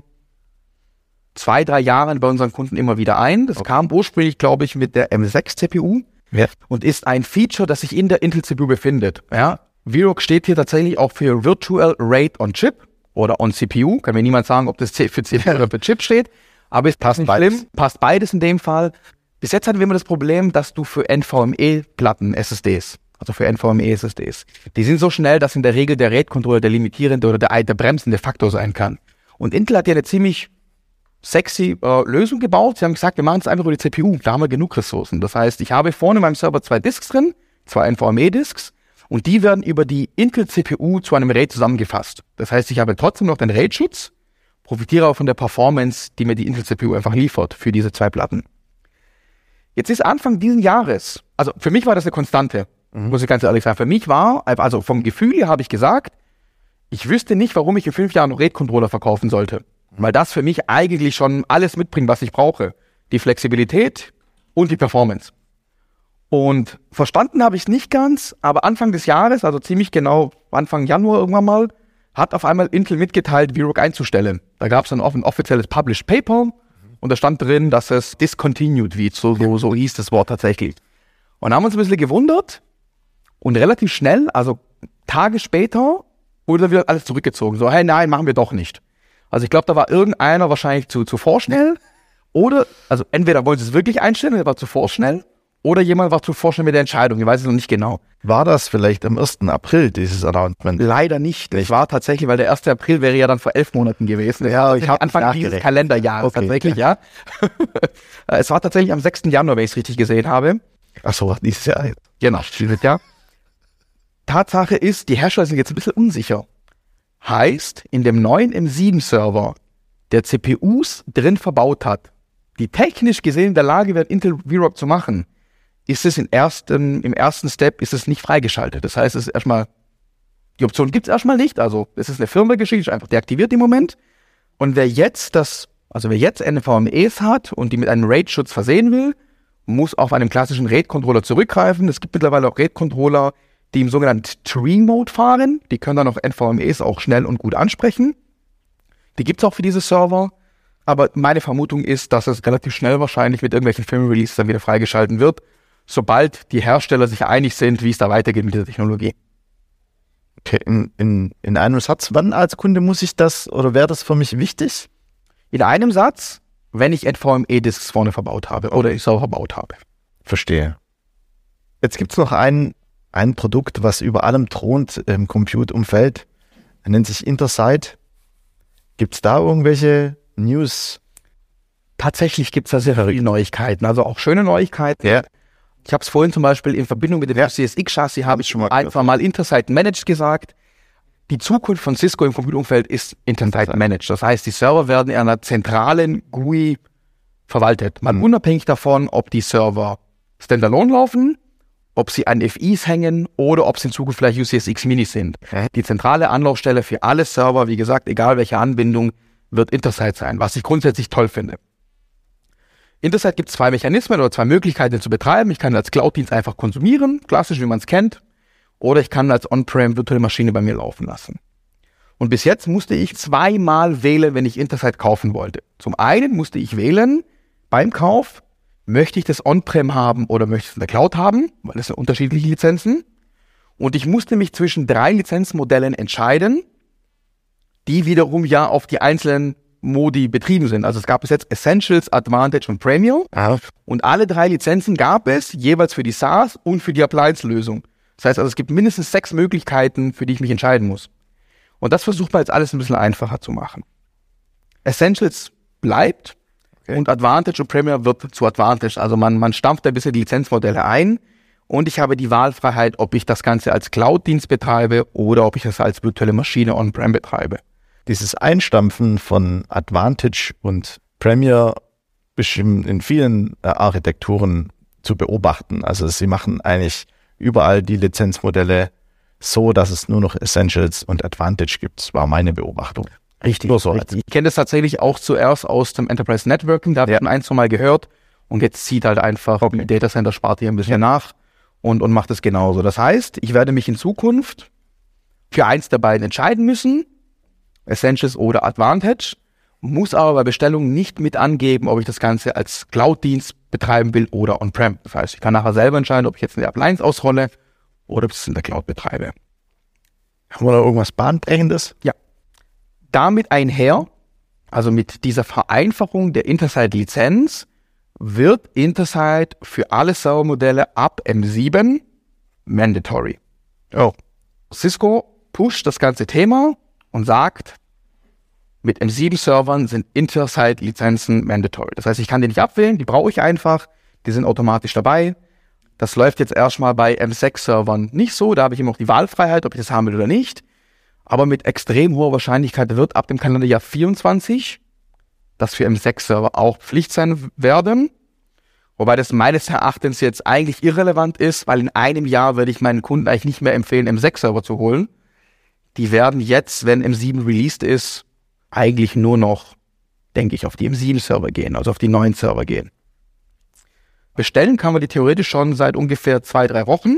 S5: zwei, drei Jahren bei unseren Kunden immer wieder ein. Das okay. kam ursprünglich, glaube ich, mit der M sechs C P U
S3: ja.
S5: und ist ein Feature, das sich in der Intel C P U befindet. Ja? V-Rock steht hier tatsächlich auch für Virtual RAID on Chip. Oder on C P U, kann mir niemand sagen, ob das für C P U oder für Chip steht, aber es passt nicht beides. Schlimm, passt beides in dem Fall. Bis jetzt hatten wir immer das Problem, dass du für N V M E-Platten S S Ds, also für N V M E-S S Ds, die sind so schnell, dass in der Regel der RAID-Controller der limitierende oder der, der bremsende Faktor sein kann. Und Intel hat ja eine ziemlich sexy äh, Lösung gebaut. Sie haben gesagt, wir machen es einfach über die C P U, da haben wir genug Ressourcen. Das heißt, ich habe vorne in meinem Server zwei Disks drin, zwei N V M E-Disks, und die werden über die Intel-C P U zu einem RAID zusammengefasst. Das heißt, ich habe trotzdem noch den RAID-Schutz, profitiere auch von der Performance, die mir die Intel-C P U einfach liefert für diese zwei Platten. Jetzt ist Anfang diesen Jahres, also für mich war das eine Konstante, mhm. muss ich ganz ehrlich sagen. Für mich war, also vom Gefühl her habe ich gesagt, ich wüsste nicht, warum ich in fünf Jahren noch RAID-Controller verkaufen sollte. Weil das für mich eigentlich schon alles mitbringt, was ich brauche. Die Flexibilität und die Performance. Und verstanden habe ich es nicht ganz, aber Anfang des Jahres, also ziemlich genau Anfang Januar irgendwann mal, hat auf einmal Intel mitgeteilt, V-Rock einzustellen. Da gab es dann auch ein offizielles Published Paper und da stand drin, dass es discontinued wird, so, so, so hieß das Wort tatsächlich. Und da haben wir uns ein bisschen gewundert und relativ schnell, also Tage später, wurde wieder alles zurückgezogen. So, hey, nein, machen wir doch nicht. Also ich glaube, da war irgendeiner wahrscheinlich zu, zu vorschnell oder, also entweder wollen sie es wirklich einstellen, der war zu vorschnell, oder jemand war zu vorschnell mit der Entscheidung. Ich weiß es noch nicht genau.
S3: War das vielleicht am ersten April, dieses Announcement?
S5: Leider nicht. Es war tatsächlich, weil der erste April wäre ja dann vor elf Monaten gewesen.
S3: Ja, ich habe
S5: Anfang dieses Kalenderjahres
S3: okay.
S5: tatsächlich, ja. Es war tatsächlich am sechsten Januar, wenn ich es richtig gesehen habe.
S3: Ach so, dieses Jahr.
S5: Genau, dieses Jahr. Tatsache ist, die Hersteller sind jetzt ein bisschen unsicher. Heißt, in dem neuen M sieben Server, der C P Us drin verbaut hat, die technisch gesehen in der Lage wären, Intel V-Rock zu machen, ist es im ersten, im ersten Step ist es nicht freigeschaltet. Das heißt, es ist erstmal, die Option gibt es erstmal nicht. Also es ist eine Firmware-Geschichte, einfach deaktiviert im Moment. Und wer jetzt das, also wer jetzt N V M Es hat und die mit einem RAID-Schutz versehen will, muss auf einen klassischen RAID-Controller zurückgreifen. Es gibt mittlerweile auch RAID-Controller, die im sogenannten Tree-Mode fahren. Die können dann auch N V M Es auch schnell und gut ansprechen. Die gibt es auch für diese Server. Aber meine Vermutung ist, dass es relativ schnell wahrscheinlich mit irgendwelchen Firmware-Releases dann wieder freigeschalten wird, sobald die Hersteller sich einig sind, wie es da weitergeht mit dieser Technologie.
S3: Okay, in, in, in einem Satz, wann als Kunde muss ich das oder wäre das für mich wichtig?
S5: In einem Satz, wenn ich N V M E-Disks vorne verbaut habe oder ich Server verbaut habe.
S3: Verstehe. Jetzt gibt es noch ein, ein Produkt, was über allem thront im Compute-Umfeld. Er nennt sich Intersight. Gibt es da irgendwelche News?
S5: Tatsächlich gibt es da sehr viele Neuigkeiten, also auch schöne Neuigkeiten.
S3: Ja.
S5: Ich habe es vorhin zum Beispiel in Verbindung mit dem
S3: Ja.
S5: C S X-Chassis habe ich
S3: schon mal
S5: einfach
S3: gehört.
S5: mal Intersight Managed gesagt. Die Zukunft von Cisco im Computerumfeld ist Intersight Managed. Das heißt, die Server werden in einer zentralen G U I verwaltet. Mal
S3: Mhm.
S5: unabhängig davon, ob die Server standalone laufen, ob sie an F Is hängen oder ob sie in Zukunft vielleicht U C S X Mini sind.
S3: Okay.
S5: Die zentrale Anlaufstelle für alle Server, wie gesagt, egal welche Anbindung, wird Intersight sein, was ich grundsätzlich toll finde. Intersight gibt zwei Mechanismen oder zwei Möglichkeiten zu betreiben. Ich kann als Cloud-Dienst einfach konsumieren, klassisch wie man es kennt, oder ich kann als On-Prem virtuelle Maschine bei mir laufen lassen. Und bis jetzt musste ich zweimal wählen, wenn ich Intersight kaufen wollte. Zum einen musste ich wählen beim Kauf, möchte ich das On-Prem haben oder möchte ich es in der Cloud haben, weil das sind unterschiedliche Lizenzen. Und ich musste mich zwischen drei Lizenzmodellen entscheiden, die wiederum ja auf die einzelnen Modi betrieben sind. Also es gab bis jetzt Essentials, Advantage und Premium.
S3: Ah,
S5: Und alle drei Lizenzen gab es jeweils für die SaaS und für die Appliance-Lösung. Das heißt also, es gibt mindestens sechs Möglichkeiten, für die ich mich entscheiden muss. Und das versucht man jetzt alles ein bisschen einfacher zu machen. Essentials bleibt
S3: Okay.
S5: und Advantage und Premium wird zu Advantage. Also man, man stampft ein bisschen die Lizenzmodelle ein und ich habe die Wahlfreiheit, ob ich das Ganze als Cloud-Dienst betreibe oder ob ich das als virtuelle Maschine on-prem betreibe.
S3: dieses Einstampfen von Advantage und Premier ist in in vielen äh, Architekturen zu beobachten. Also sie machen eigentlich überall die Lizenzmodelle so, dass es nur noch Essentials und Advantage gibt. Das war meine Beobachtung.
S5: Richtig.
S3: Nur so
S5: richtig. Ich kenne das tatsächlich auch zuerst aus dem Enterprise Networking, da habe ich
S3: Ja.
S5: schon ein, zwei Mal gehört und jetzt zieht halt einfach
S3: Okay.
S5: die Data Center Sparte hier ein bisschen nach und, und macht es genauso. Das heißt, ich werde mich in Zukunft für eins der beiden entscheiden müssen, Essentials oder Advantage, muss aber bei Bestellung nicht mit angeben, ob ich das Ganze als Cloud-Dienst betreiben will oder on-prem. Das heißt, ich kann nachher selber entscheiden, ob ich jetzt eine Appliance ausrolle oder ob ich es in der Cloud betreibe.
S3: Haben wir da irgendwas Bahnbrechendes?
S5: Damit einher, also mit dieser Vereinfachung der Intersight-Lizenz, wird Intersight für alle Servermodelle ab M sieben mandatory.
S3: Oh.
S5: Cisco pusht das ganze Thema und sagt, mit M sieben Servern sind Intersight-Lizenzen mandatory. Das heißt, ich kann die nicht abwählen, die brauche ich einfach, die sind automatisch dabei. Das läuft jetzt erstmal bei M sechs Servern nicht so, da habe ich immer noch die Wahlfreiheit, ob ich das haben will oder nicht. Aber mit extrem hoher Wahrscheinlichkeit wird ab dem Kalenderjahr vierundzwanzig das für M sechs Server auch Pflicht sein werden. Wobei das meines Erachtens jetzt eigentlich irrelevant ist, weil in einem Jahr würde ich meinen Kunden eigentlich nicht mehr empfehlen, M sechs Server zu holen. Die werden jetzt, wenn M sieben released ist, eigentlich nur noch, denke ich, auf die M sieben Server gehen, also auf die neuen Server gehen. Bestellen kann man die theoretisch schon seit ungefähr zwei, drei Wochen.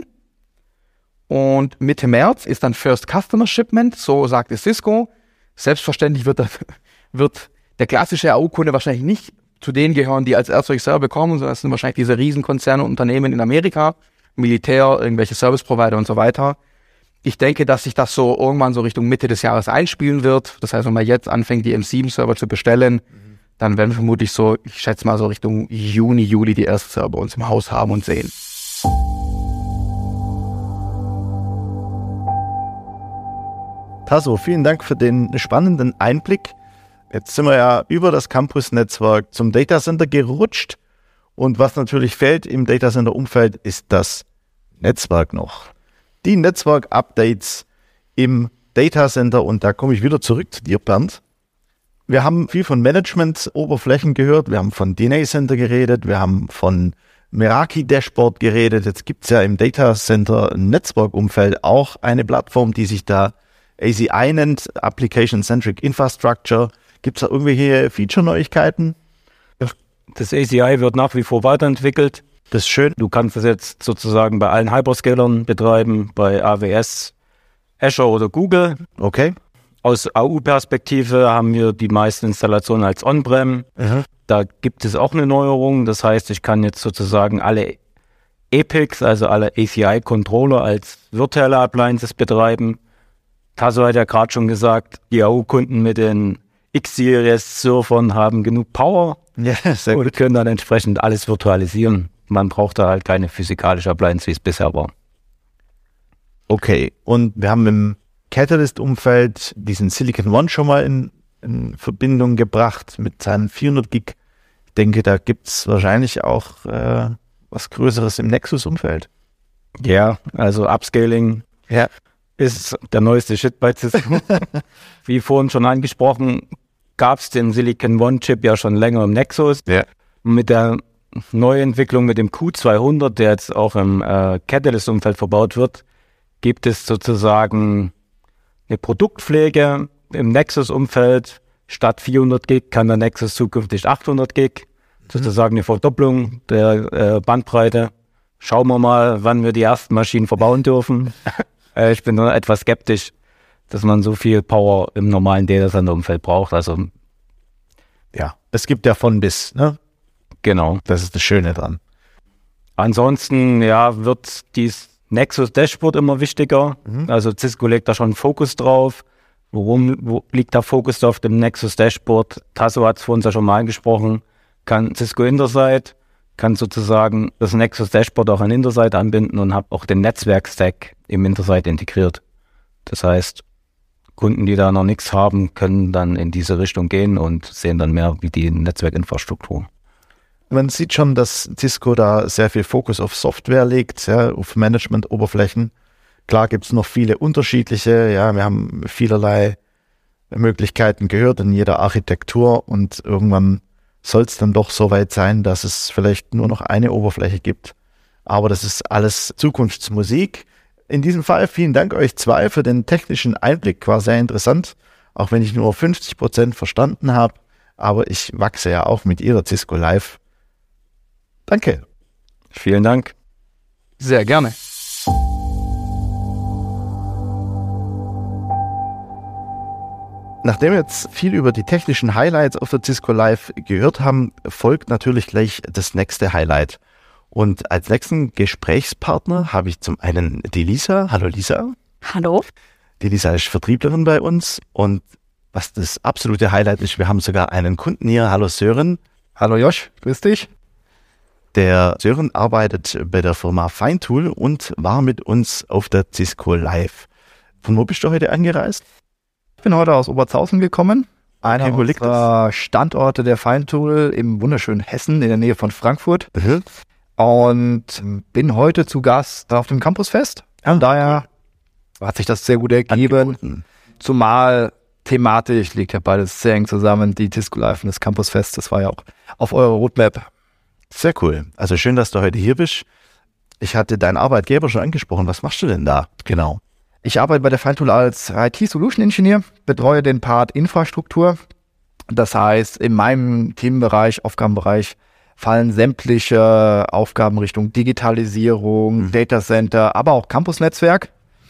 S5: Und Mitte März ist dann First Customer Shipment, so sagte Cisco. Selbstverständlich wird, das, wird der klassische A U-Kunde wahrscheinlich nicht zu denen gehören, die als erstes solche Server bekommen, sondern das sind wahrscheinlich diese Riesenkonzerne und Unternehmen in Amerika, Militär, irgendwelche Service-Provider und so weiter. Ich denke, dass sich das so irgendwann so Richtung Mitte des Jahres einspielen wird. Das heißt, wenn man jetzt anfängt, die M sieben Server zu bestellen, mhm. dann werden wir vermutlich so, ich schätze mal so Richtung Juni, Juli die ersten Server bei uns im Haus haben und sehen.
S3: Tasso, vielen Dank für den spannenden Einblick. Jetzt sind wir ja über das Campus-Netzwerk zum Datacenter gerutscht. Und was natürlich fehlt im Datacenter-Umfeld, ist das Netzwerk noch. Die Netzwerk-Updates im Datacenter. Und da komme ich wieder zurück zu dir, Bernd. Wir haben viel von Management-Oberflächen gehört. Wir haben von D N A Center geredet. Wir haben von Meraki Dashboard geredet. Jetzt gibt es ja im Datacenter-Netzwerk-Umfeld auch eine Plattform, die sich da A C I nennt, Application-Centric Infrastructure. Gibt es da irgendwelche Feature-Neuigkeiten?
S4: Das A C I wird nach wie vor weiterentwickelt.
S3: Das ist schön.
S4: Du kannst das jetzt sozusagen bei allen Hyperscalern betreiben, bei A W S, Azure oder Google.
S3: Okay.
S4: Aus A U-Perspektive haben wir die meisten Installationen als On-Prem.
S3: Mhm.
S4: Da gibt es auch eine Neuerung. Das heißt, ich kann jetzt sozusagen alle E P I Cs, also alle A C I-Controller als virtuelle Appliances betreiben. Tasso hat ja gerade schon gesagt, die A U-Kunden mit den X-Series-Surfern haben genug Power
S3: Ja, sehr
S4: und
S3: gut.
S4: können dann entsprechend alles virtualisieren. Man braucht da halt keine physikalische Appliance, wie es bisher war.
S3: Okay, und wir haben im Catalyst-Umfeld diesen Silicon One schon mal in, in Verbindung gebracht mit seinen vierhundert Gig. Ich denke, da gibt es wahrscheinlich auch äh, was Größeres im Nexus-Umfeld.
S4: Ja, also Upscaling
S3: Ja.
S4: ist der neueste Shit bei Cisco. Wie vorhin schon angesprochen, gab es den Silicon One Chip ja schon länger im Nexus.
S3: Ja.
S4: Mit der Neuentwicklung mit dem Q zweihundert, der jetzt auch im äh, Catalyst-Umfeld verbaut wird, gibt es sozusagen eine Produktpflege im Nexus-Umfeld. Statt vierhundert Gig kann der Nexus zukünftig achthundert Gig. Sozusagen eine Verdopplung der äh, Bandbreite. Schauen wir mal, wann wir die ersten Maschinen verbauen dürfen. äh, ich bin nur etwas skeptisch, dass man so viel Power im normalen Datacenter-Umfeld braucht. Also
S3: Ja, es gibt ja von bis, ne?
S4: genau.
S3: Das ist das Schöne dran.
S4: Ansonsten ja, wird dieses Nexus Dashboard immer wichtiger.
S3: Mhm.
S4: Also Cisco legt da schon Fokus drauf. Worum wo liegt der Fokus auf dem Nexus Dashboard? Tasso hat es vorhin ja schon mal angesprochen. Kann Cisco Intersight, kann sozusagen das Nexus Dashboard auch an Intersight anbinden und habe auch den Netzwerk-Stack im Intersight integriert. Das heißt, Kunden, die da noch nichts haben, können dann in diese Richtung gehen und sehen dann mehr wie die Netzwerkinfrastruktur.
S3: Man sieht schon, dass Cisco da sehr viel Fokus auf Software legt, ja, auf Management-Oberflächen. Klar gibt es noch viele unterschiedliche, ja, wir haben vielerlei Möglichkeiten gehört in jeder Architektur und irgendwann soll es dann doch so weit sein, dass es vielleicht nur noch eine Oberfläche gibt. Aber das ist alles Zukunftsmusik. In diesem Fall vielen Dank euch zwei für den technischen Einblick, war sehr interessant, auch wenn ich nur fünfzig Prozent verstanden habe, aber ich wachse ja auch mit jeder Cisco Live. Danke.
S4: Vielen Dank.
S5: Sehr gerne.
S3: Nachdem wir jetzt viel über die technischen Highlights auf der Cisco Live gehört haben, folgt natürlich gleich das nächste Highlight. Und als nächsten Gesprächspartner habe ich zum einen die Lisa. Hallo Lisa.
S2: Hallo?
S3: Die Lisa ist Vertrieblerin bei uns und was das absolute Highlight ist, wir haben sogar einen Kunden hier. Hallo Sören.
S5: Hallo Josh, grüß dich.
S3: Der Sören arbeitet bei der Firma Feintool und war mit uns auf der Cisco Live. Von wo bist du heute angereist?
S6: Ich bin heute aus Obertshausen gekommen, einer
S3: Okay, wo liegt
S6: unserer Standorte der Feintool im wunderschönen Hessen in der Nähe von Frankfurt
S3: Mhm.
S6: und bin heute zu Gast auf dem Campusfest. Von daher hat sich das sehr gut ergeben,
S3: Angeboten.
S6: zumal thematisch liegt ja beides sehr eng zusammen, die Cisco Live und das Campusfest, das war ja auch auf eurer Roadmap.
S3: Sehr cool. Also schön, dass du heute hier bist. Ich hatte deinen Arbeitgeber schon angesprochen. Was machst du denn da? Genau.
S6: Ich arbeite bei der Feintool als I T-Solution-Ingenieur, betreue den Part Infrastruktur. Das heißt, in meinem Themenbereich, Aufgabenbereich, fallen sämtliche Aufgaben Richtung Digitalisierung,
S3: Mhm.
S6: Datacenter, aber auch Campusnetzwerk.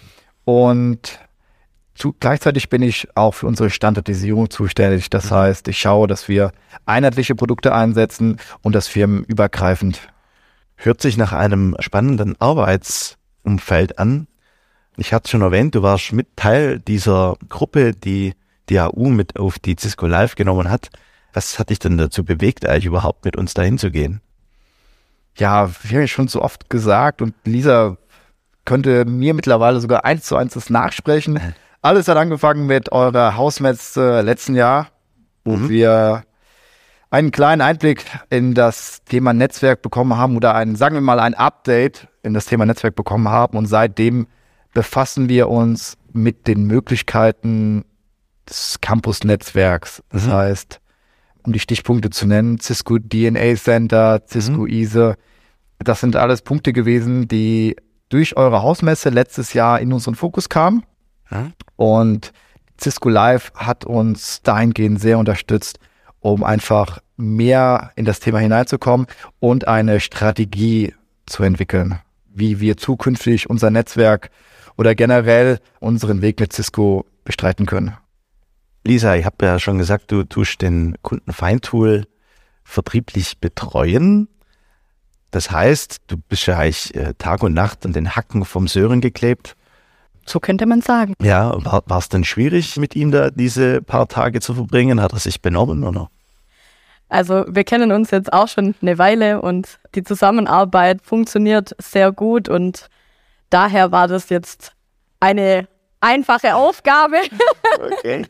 S6: Und zu, gleichzeitig bin ich auch für unsere Standardisierung zuständig. Das heißt, ich schaue, dass wir einheitliche Produkte einsetzen und das firmenübergreifend.
S3: Hört sich nach einem spannenden Arbeitsumfeld an. Ich hatte schon erwähnt, du warst mit Teil dieser Gruppe, die die A U mit auf die Cisco Live genommen hat. Was hat dich denn dazu bewegt, eigentlich überhaupt mit uns dahin zu gehen?
S6: Ja, wie habe ich schon so oft gesagt und Lisa könnte mir mittlerweile sogar eins zu eins das nachsprechen. Alles hat angefangen mit eurer Hausmesse letzten Jahr, wo
S3: Mhm.
S6: wir einen kleinen Einblick in das Thema Netzwerk bekommen haben oder ein, sagen wir mal, ein Update in das Thema Netzwerk bekommen haben und seitdem befassen wir uns mit den Möglichkeiten des Campus-Netzwerks. Das
S3: Mhm.
S6: heißt, um die Stichpunkte zu nennen, Cisco D N A Center, Cisco
S3: Mhm.
S6: I S E, das sind alles Punkte gewesen, die durch eure Hausmesse letztes Jahr in unseren Fokus kamen.
S3: Ja.
S6: Und Cisco Live hat uns dahingehend sehr unterstützt, um einfach mehr in das Thema hineinzukommen und eine Strategie zu entwickeln, wie wir zukünftig unser Netzwerk oder generell unseren Weg mit Cisco bestreiten können.
S3: Lisa, ich habe ja schon gesagt, du tust den Kunden Feintool vertrieblich betreuen. Das heißt, du bist ja eigentlich äh, Tag und Nacht an den Hacken vom Sören geklebt.
S7: So könnte man sagen.
S3: Ja, war es denn schwierig, mit ihm da diese paar Tage zu verbringen? Hat er sich benommen, oder?
S7: Also wir kennen uns jetzt auch schon eine Weile und die Zusammenarbeit funktioniert sehr gut und daher war das jetzt eine einfache Aufgabe,
S3: Okay.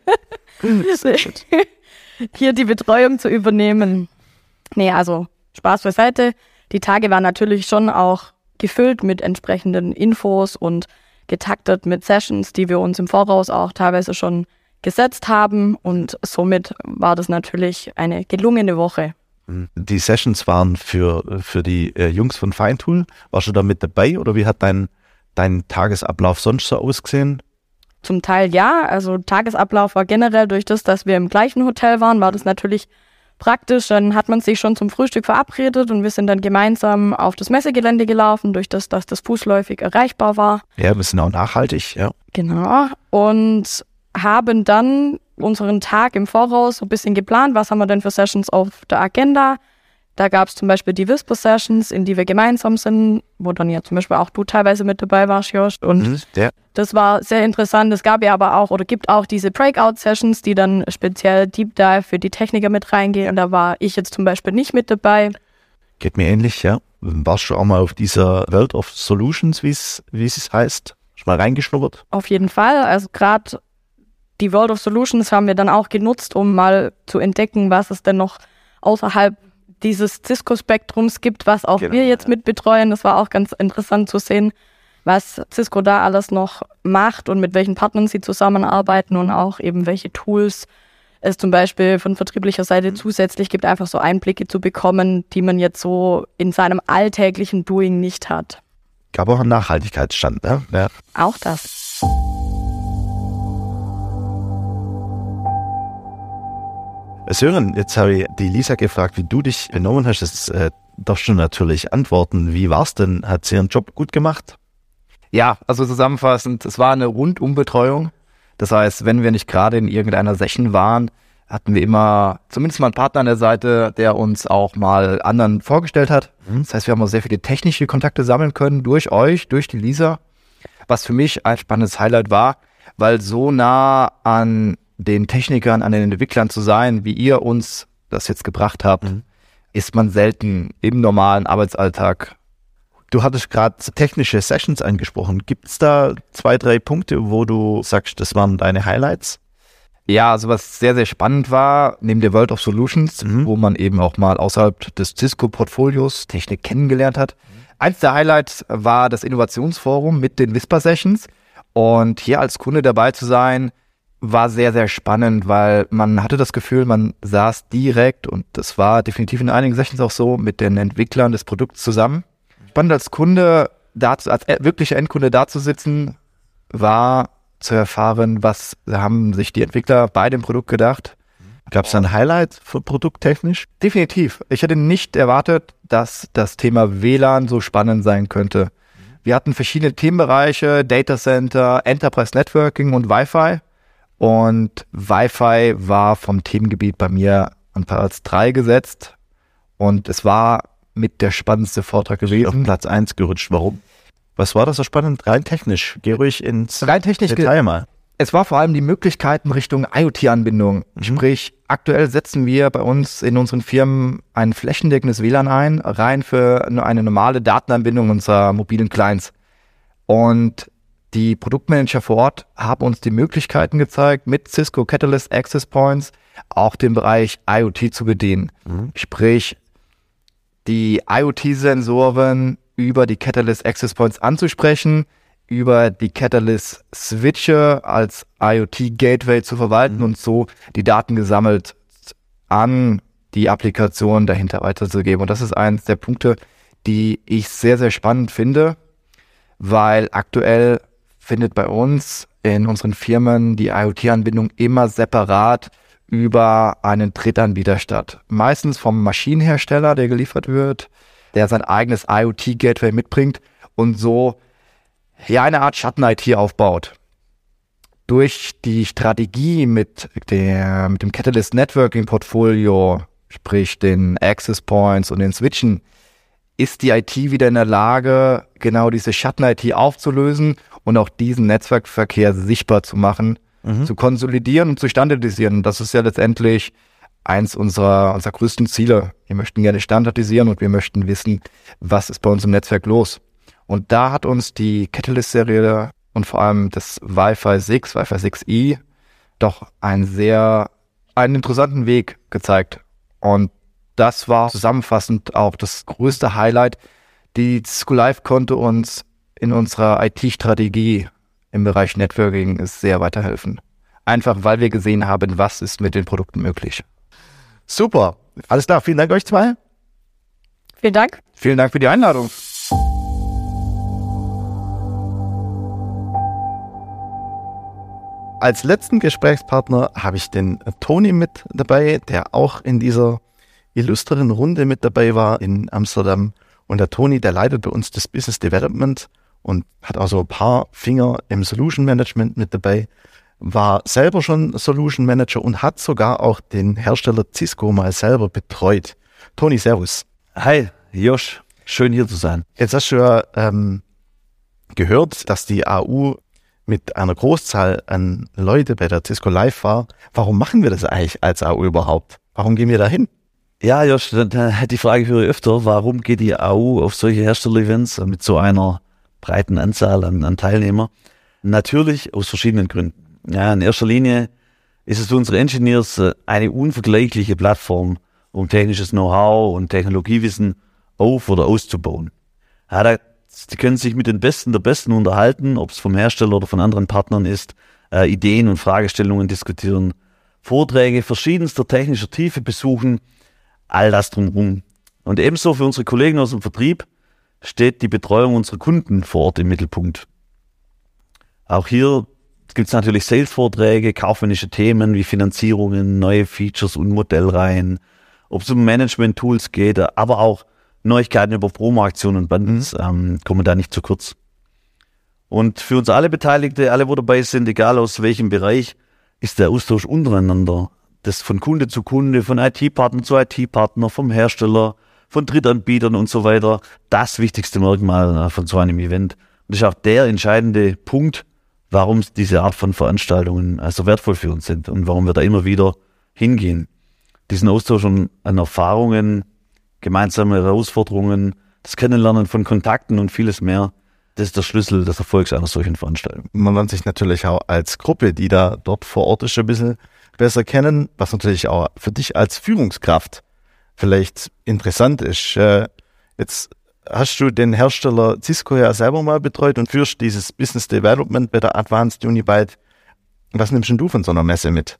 S7: hier die Betreuung zu übernehmen. Nee, also Spaß beiseite. Die Tage waren natürlich schon auch gefüllt mit entsprechenden Infos und getaktet mit Sessions, die wir uns im Voraus auch teilweise schon gesetzt haben und somit war das natürlich eine gelungene Woche.
S3: Die Sessions waren für, für die äh, Jungs von Feintool. Warst du da mit dabei oder wie hat dein, dein Tagesablauf sonst so ausgesehen?
S7: Zum Teil ja, also Tagesablauf war generell durch das, dass wir im gleichen Hotel waren, war das natürlich praktisch. Dann hat man sich schon zum Frühstück verabredet und wir sind dann gemeinsam auf das Messegelände gelaufen, durch das, dass das fußläufig erreichbar war.
S3: Ja, wir sind auch nachhaltig, ja.
S7: Genau. Und haben dann unseren Tag im Voraus so ein bisschen geplant, was haben wir denn für Sessions auf der Agenda. Da gab es zum Beispiel die Whisper-Sessions, in die wir gemeinsam sind, wo dann ja zum Beispiel auch du teilweise mit dabei warst, Josh. Und
S3: Mhm, ja.
S7: das war sehr interessant. Es gab ja aber auch oder gibt auch diese Breakout-Sessions, die dann speziell Deep Dive für die Techniker mit reingehen. Und da war ich jetzt zum Beispiel nicht mit dabei.
S3: Geht mir ähnlich, ja. Warst du auch mal auf dieser World of Solutions, wie es wie es heißt? Schon mal reingeschnuppert?
S7: Auf jeden Fall. Also gerade die World of Solutions haben wir dann auch genutzt, um mal zu entdecken, was es denn noch außerhalb dieses Cisco-Spektrums gibt, was auch
S3: Genau,
S7: wir jetzt mit betreuen. Das war auch ganz interessant zu sehen, was Cisco da alles noch macht und mit welchen Partnern sie zusammenarbeiten und auch eben welche Tools es zum Beispiel von vertrieblicher Seite zusätzlich gibt, einfach so Einblicke zu bekommen, die man jetzt so in seinem alltäglichen Doing nicht hat.
S3: Gab auch einen Nachhaltigkeitsstand, ne? Ja.
S7: Auch das.
S3: Sören, jetzt habe ich die Lisa gefragt, wie du dich benommen hast. Das äh, darfst du natürlich antworten. Wie war's denn? Hat sie ihren Job gut gemacht?
S6: Ja, also zusammenfassend, es war eine Rundumbetreuung. Das heißt, wenn wir nicht gerade in irgendeiner Session waren, hatten wir immer zumindest mal einen Partner an der Seite, der uns auch mal anderen vorgestellt hat. Das heißt, wir haben auch sehr viele technische Kontakte sammeln können durch euch, durch die Lisa. Was für mich ein spannendes Highlight war, weil so nah an den Technikern, an den Entwicklern zu sein, wie ihr uns das jetzt gebracht habt, mhm. ist man selten im normalen Arbeitsalltag.
S3: Du hattest gerade technische Sessions angesprochen. Gibt es da zwei, drei Punkte, wo du sagst, das waren deine Highlights?
S6: Ja, also was sehr, sehr spannend war, neben der World of Solutions, mhm. wo man eben auch mal außerhalb des Cisco-Portfolios Technik kennengelernt hat. Mhm. Eins der Highlights war das Innovationsforum mit den Whisper-Sessions. Und hier als Kunde dabei zu sein, war sehr, sehr spannend, weil man hatte das Gefühl, man saß direkt, und das war definitiv in einigen Sessions auch so, mit den Entwicklern des Produkts zusammen. Spannend als Kunde, da, als wirklicher Endkunde da zu sitzen, war zu erfahren, was haben sich die Entwickler bei dem Produkt gedacht.
S3: Gab es ein Highlight für produkttechnisch?
S6: Definitiv. Ich hätte nicht erwartet, dass das Thema W L A N so spannend sein könnte. Wir hatten verschiedene Themenbereiche, Data Center, Enterprise Networking und Wi-Fi. Und Wi-Fi war vom Themengebiet bei mir an Platz drei gesetzt. Und es war mit der spannendste Vortrag gewesen.
S3: Auf Platz eins gerutscht. Warum? Was war das so spannend? Rein technisch. Geh ruhig ins
S6: Rein technisch
S3: Detail mal.
S6: Es war vor allem die Möglichkeiten Richtung IoT-Anbindung. Mhm. Sprich, aktuell setzen wir bei uns in unseren Firmen ein flächendeckendes W L A N ein, rein für eine normale Datenanbindung unserer mobilen Clients. Und die Produktmanager vor Ort haben uns die Möglichkeiten gezeigt, mit Cisco Catalyst Access Points auch den Bereich IoT zu bedienen. Mhm. Sprich, die IoT-Sensoren über die Catalyst Access Points anzusprechen, über die Catalyst Switche als IoT-Gateway zu verwalten mhm. und so die Daten gesammelt an die Applikation dahinter weiterzugeben. Und das ist eines der Punkte, die ich sehr, sehr spannend finde, weil aktuell findet bei uns in unseren Firmen die IoT-Anbindung immer separat über einen Drittanbieter statt. Meistens vom Maschinenhersteller, der geliefert wird, der sein eigenes IoT-Gateway mitbringt und so ja eine Art Schatten-I T aufbaut. Durch die Strategie mit der mit dem Catalyst Networking Portfolio, sprich den Access Points und den Switchen, ist die I T wieder in der Lage, genau diese Schatten-I T aufzulösen und auch diesen Netzwerkverkehr sichtbar zu machen, mhm. zu konsolidieren und zu standardisieren. Das ist ja letztendlich eins unserer, unserer größten Ziele. Wir möchten gerne standardisieren und wir möchten wissen, was ist bei uns im Netzwerk los. Und da hat uns die Catalyst-Serie und vor allem das Wi-Fi sechs, Wi-Fi sechs E doch einen sehr, einen interessanten Weg gezeigt. Und das war zusammenfassend auch das größte Highlight. Die Cisco Live konnte uns in unserer I T-Strategie im Bereich Networking sehr weiterhelfen. Einfach, weil wir gesehen haben, was ist mit den Produkten möglich.
S3: Super. Alles klar. Vielen Dank euch zwei.
S7: Vielen Dank.
S6: Vielen Dank für die Einladung.
S3: Als letzten Gesprächspartner habe ich den Toni mit dabei, der auch in dieser illustren Runde mit dabei war in Amsterdam. Und der Toni, der leitet bei uns das Business Development und hat auch so ein paar Finger im Solution Management mit dabei, war selber schon Solution Manager und hat sogar auch den Hersteller Cisco mal selber betreut. Toni, servus.
S8: Hi, Josh. Schön hier zu sein.
S3: Jetzt hast du ja ähm, gehört, dass die A U mit einer Großzahl an Leute bei der Cisco Live war. Warum machen wir das eigentlich als A U überhaupt? Warum gehen wir da hin?
S8: Ja, Josh, die Frage höre ich öfter. Warum geht die A U auf solche Hersteller-Events mit so einer breiten Anzahl an, an Teilnehmern? Natürlich aus verschiedenen Gründen. Ja, in erster Linie ist es für unsere Engineers eine unvergleichliche Plattform, um technisches Know-how und Technologiewissen auf- oder auszubauen. Ja, da, die können sich mit den Besten der Besten unterhalten, ob es vom Hersteller oder von anderen Partnern ist, äh, Ideen und Fragestellungen diskutieren, Vorträge verschiedenster technischer Tiefe besuchen, all das drumherum. Und ebenso für unsere Kollegen aus dem Vertrieb steht die Betreuung unserer Kunden vor Ort im Mittelpunkt. Auch hier gibt es natürlich Sales-Vorträge, kaufmännische Themen wie Finanzierungen, neue Features und Modellreihen, ob es um Management-Tools geht, aber auch Neuigkeiten über Promo-Aktionen und Bundles mhm. ähm, kommen da nicht zu kurz. Und für uns alle Beteiligte, alle, wo dabei sind, egal aus welchem Bereich, ist der Austausch untereinander, das von Kunde zu Kunde, von I T-Partner zu I T-Partner, vom Hersteller, von Drittanbietern und so weiter, das wichtigste Merkmal von so einem Event. Und das ist auch der entscheidende Punkt, warum diese Art von Veranstaltungen so wertvoll für uns sind und warum wir da immer wieder hingehen. Diesen Austausch an Erfahrungen, gemeinsame Herausforderungen, das Kennenlernen von Kontakten und vieles mehr, das ist der Schlüssel des Erfolgs einer solchen Veranstaltung.
S3: Man lernt sich natürlich auch als Gruppe, die da dort vor Ort ist, ein bisschen besser kennen, was natürlich auch für dich als Führungskraft vielleicht interessant ist. Jetzt hast du den Hersteller Cisco ja selber mal betreut und führst dieses Business Development bei der Advanced Unibyte. Was nimmst denn du von so einer Messe mit?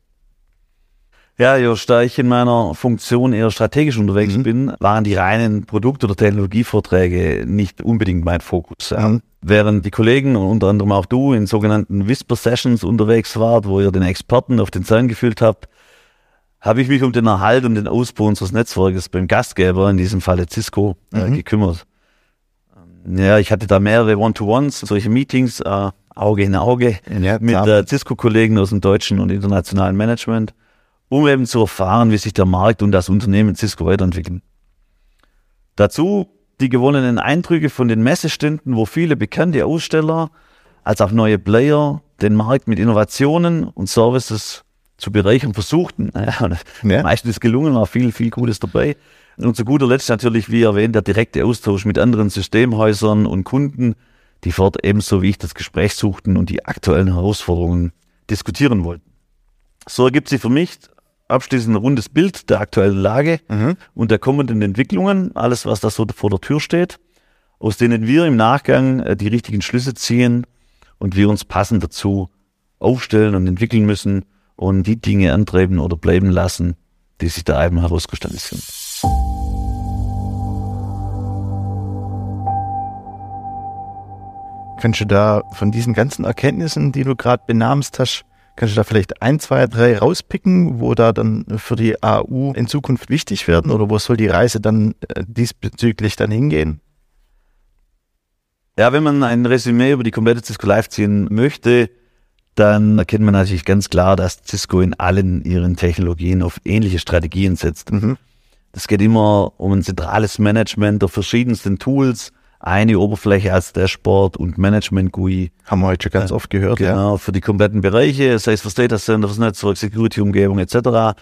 S8: Ja, Josh, da ich in meiner Funktion eher strategisch unterwegs
S3: mhm.
S8: bin, waren die reinen Produkt- oder Technologievorträge nicht unbedingt mein Fokus.
S3: Mhm.
S8: Während die Kollegen und unter anderem auch du in sogenannten Whisper-Sessions unterwegs wart, wo ihr den Experten auf den Zahn gefühlt habt, habe ich mich um den Erhalt und den Ausbau unseres Netzwerkes beim Gastgeber, in diesem Falle Cisco, mhm. äh, gekümmert. Ja, ich hatte da mehrere One-to-Ones, solche Meetings, äh, Auge in Auge, ja, mit äh, Cisco-Kollegen aus dem deutschen und internationalen Management, um eben zu erfahren, wie sich der Markt und das Unternehmen Cisco weiterentwickeln. Dazu die gewonnenen Eindrücke von den Messeständen, wo viele bekannte Aussteller als auch neue Player den Markt mit Innovationen und Services zu bereichern versuchten. Ja, ja. Meistens ist gelungen, war viel, viel Gutes dabei. Und zu guter Letzt natürlich, wie erwähnt, der direkte Austausch mit anderen Systemhäusern und Kunden, die vor Ort ebenso wie ich das Gespräch suchten und die aktuellen Herausforderungen diskutieren wollten. So ergibt sich für mich abschließend ein rundes Bild der aktuellen Lage mhm. und der kommenden Entwicklungen, alles, was da so vor der Tür steht, aus denen wir im Nachgang äh, die richtigen Schlüsse ziehen und wir uns passend dazu aufstellen und entwickeln müssen und die Dinge antreiben oder bleiben lassen, die sich da eben herauskristallisieren.
S3: Kannst du da von diesen ganzen Erkenntnissen, die du gerade benamst hast, kannst du da vielleicht ein, zwei, drei rauspicken, wo da dann für die A U in Zukunft wichtig werden oder wo soll die Reise dann äh, diesbezüglich dann hingehen?
S8: Ja, wenn man ein Resümee über die komplette Cisco Live ziehen möchte, dann erkennt man natürlich ganz klar, dass Cisco in allen ihren Technologien auf ähnliche Strategien setzt. Mhm. Es geht immer um ein zentrales Management der verschiedensten Tools, eine Oberfläche als Dashboard und Management-G U I.
S3: Haben wir heute schon ganz oft gehört.
S8: Genau, ja. Für die kompletten Bereiche, sei es fürs Data Center, fürs Netzwerk, Security-Umgebung et cetera.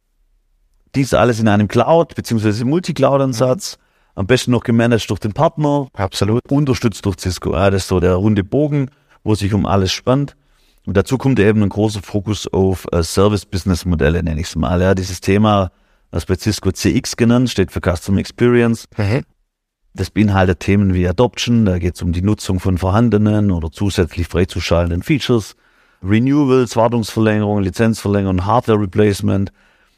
S8: Dies alles in einem Cloud- bzw. Multi-Cloud-Ansatz. Am besten noch gemanagt durch den Partner.
S3: Absolut.
S8: Unterstützt durch Cisco. Ja, das ist so der runde Bogen, wo sich um alles spannt. Und dazu kommt eben ein großer Fokus auf uh, Service-Business-Modelle, nenne ich es mal. Ja, dieses Thema, was bei Cisco C X genannt, steht für Customer Experience.
S3: Mhm.
S8: Das beinhaltet Themen wie Adoption, da geht es um die Nutzung von vorhandenen oder zusätzlich freizuschaltenden Features, Renewals, Wartungsverlängerung, Lizenzverlängerung, Hardware Replacement.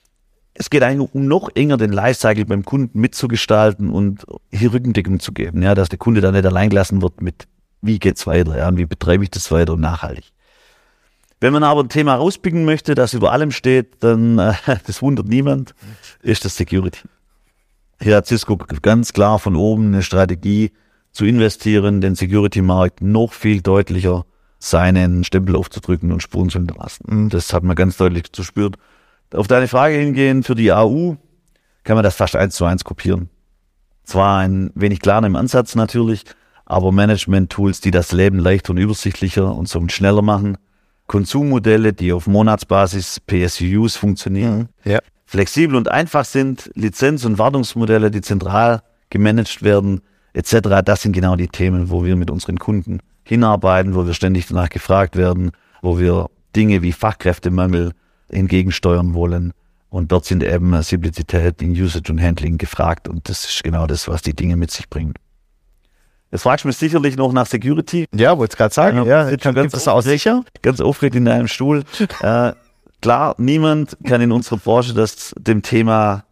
S8: Es geht eigentlich um noch enger den Lifecycle beim Kunden mitzugestalten und hier Rückendeckung zu geben, ja, dass der Kunde da nicht allein gelassen wird mit, wie geht's weiter, ja, und wie betreibe ich das weiter und nachhaltig. Wenn man aber ein Thema rauspicken möchte, das über allem steht, dann, äh, das wundert niemand, ist das Security. Hier hat Cisco ganz klar von oben eine Strategie zu investieren, den Security-Markt noch viel deutlicher seinen Stempel aufzudrücken und Spuren zu hinterlassen. Das hat man ganz deutlich zu spüren. Auf deine Frage hingehen, für die A U kann man das fast eins zu eins kopieren. Zwar ein wenig klarer im Ansatz natürlich, aber Management-Tools, die das Leben leichter und übersichtlicher und somit schneller machen. Konsummodelle, die auf Monatsbasis P S U Us funktionieren.
S3: Ja.
S8: Flexibel und einfach sind, Lizenz- und Wartungsmodelle, die zentral gemanagt werden, et cetera. Das sind genau die Themen, wo wir mit unseren Kunden hinarbeiten, wo wir ständig danach gefragt werden, wo wir Dinge wie Fachkräftemangel entgegensteuern wollen. Und dort sind eben Simplizität in Usage und Handling gefragt. Und das ist genau das, was die Dinge mit sich bringen. Jetzt fragst du mich sicherlich noch nach Security.
S3: Ja, wollte ich gerade sagen. Ja,
S8: ja,
S3: jetzt schon ganz das auch sicher.
S8: Ganz aufgeregt in deinem Stuhl. äh, Klar, niemand kann in unserer Branche das dem Thema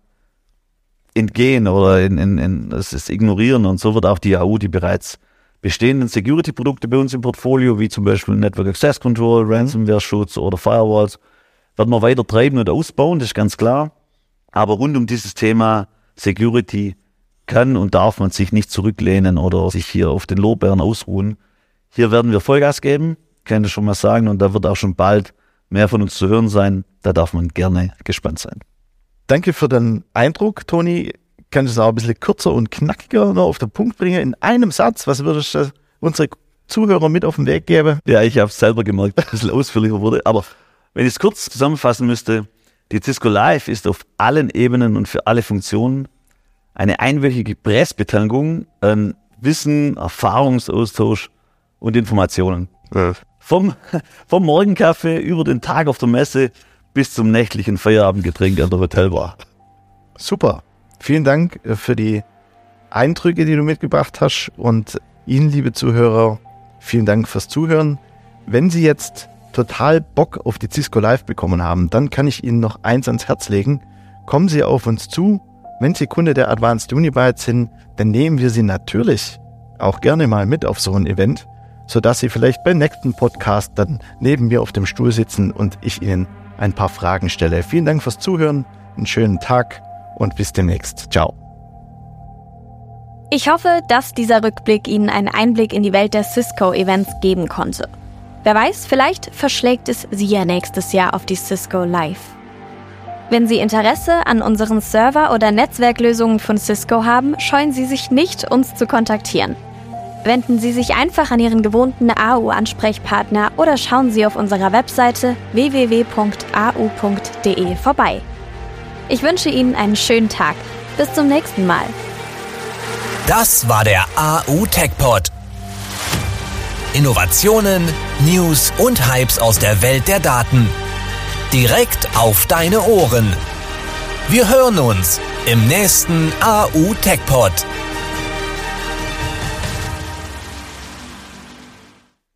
S8: entgehen oder in, in, in, das ist ignorieren. Und so wird auch die A U die bereits bestehenden Security-Produkte bei uns im Portfolio, wie zum Beispiel Network Access Control, mhm. Ransomware-Schutz oder Firewalls, werden wir weiter treiben und ausbauen, das ist ganz klar. Aber rund um dieses Thema Security kann und darf man sich nicht zurücklehnen oder sich hier auf den Lorbeeren ausruhen. Hier werden wir Vollgas geben, kann ich schon mal sagen, und da wird auch schon bald mehr von uns zu hören sein. Da darf man gerne gespannt sein.
S3: Danke für den Eindruck, Toni. Kannst du es auch ein bisschen kürzer und knackiger noch auf den Punkt bringen? In einem Satz, was würdest du unsere Zuhörer mit auf den Weg geben?
S8: Ja, ich habe es selber gemerkt, dass es ein bisschen ausführlicher wurde. Aber wenn ich es kurz zusammenfassen müsste, die Cisco Live ist auf allen Ebenen und für alle Funktionen eine einwöchige Pressbetankung an Wissen, Erfahrungsaustausch und Informationen. Ja. Vom, vom Morgenkaffee über den Tag auf der Messe bis zum nächtlichen Feierabendgetränk an der Hotelbar.
S3: Super. Vielen Dank für die Eindrücke, die du mitgebracht hast. Und Ihnen, liebe Zuhörer, vielen Dank fürs Zuhören. Wenn Sie jetzt total Bock auf die Cisco Live bekommen haben, dann kann ich Ihnen noch eins ans Herz legen. Kommen Sie auf uns zu. Wenn Sie Kunde der Advanced Unibyte sind, dann nehmen wir Sie natürlich auch gerne mal mit auf so ein Event, sodass Sie vielleicht beim nächsten Podcast dann neben mir auf dem Stuhl sitzen und ich Ihnen ein paar Fragen stelle. Vielen Dank fürs Zuhören, einen schönen Tag und bis demnächst. Ciao.
S2: Ich hoffe, dass dieser Rückblick Ihnen einen Einblick in die Welt der Cisco-Events geben konnte. Wer weiß, vielleicht verschlägt es Sie ja nächstes Jahr auf die Cisco Live. Wenn Sie Interesse an unseren Server- oder Netzwerklösungen von Cisco haben, scheuen Sie sich nicht, uns zu kontaktieren. Wenden Sie sich einfach an Ihren gewohnten A U-Ansprechpartner oder schauen Sie auf unserer Webseite w w w punkt a u punkt d e vorbei. Ich wünsche Ihnen einen schönen Tag. Bis zum nächsten Mal.
S1: Das war der A U TechPod. Innovationen, News und Hypes aus der Welt der Daten. Direkt auf deine Ohren. Wir hören uns im nächsten A U TechPod.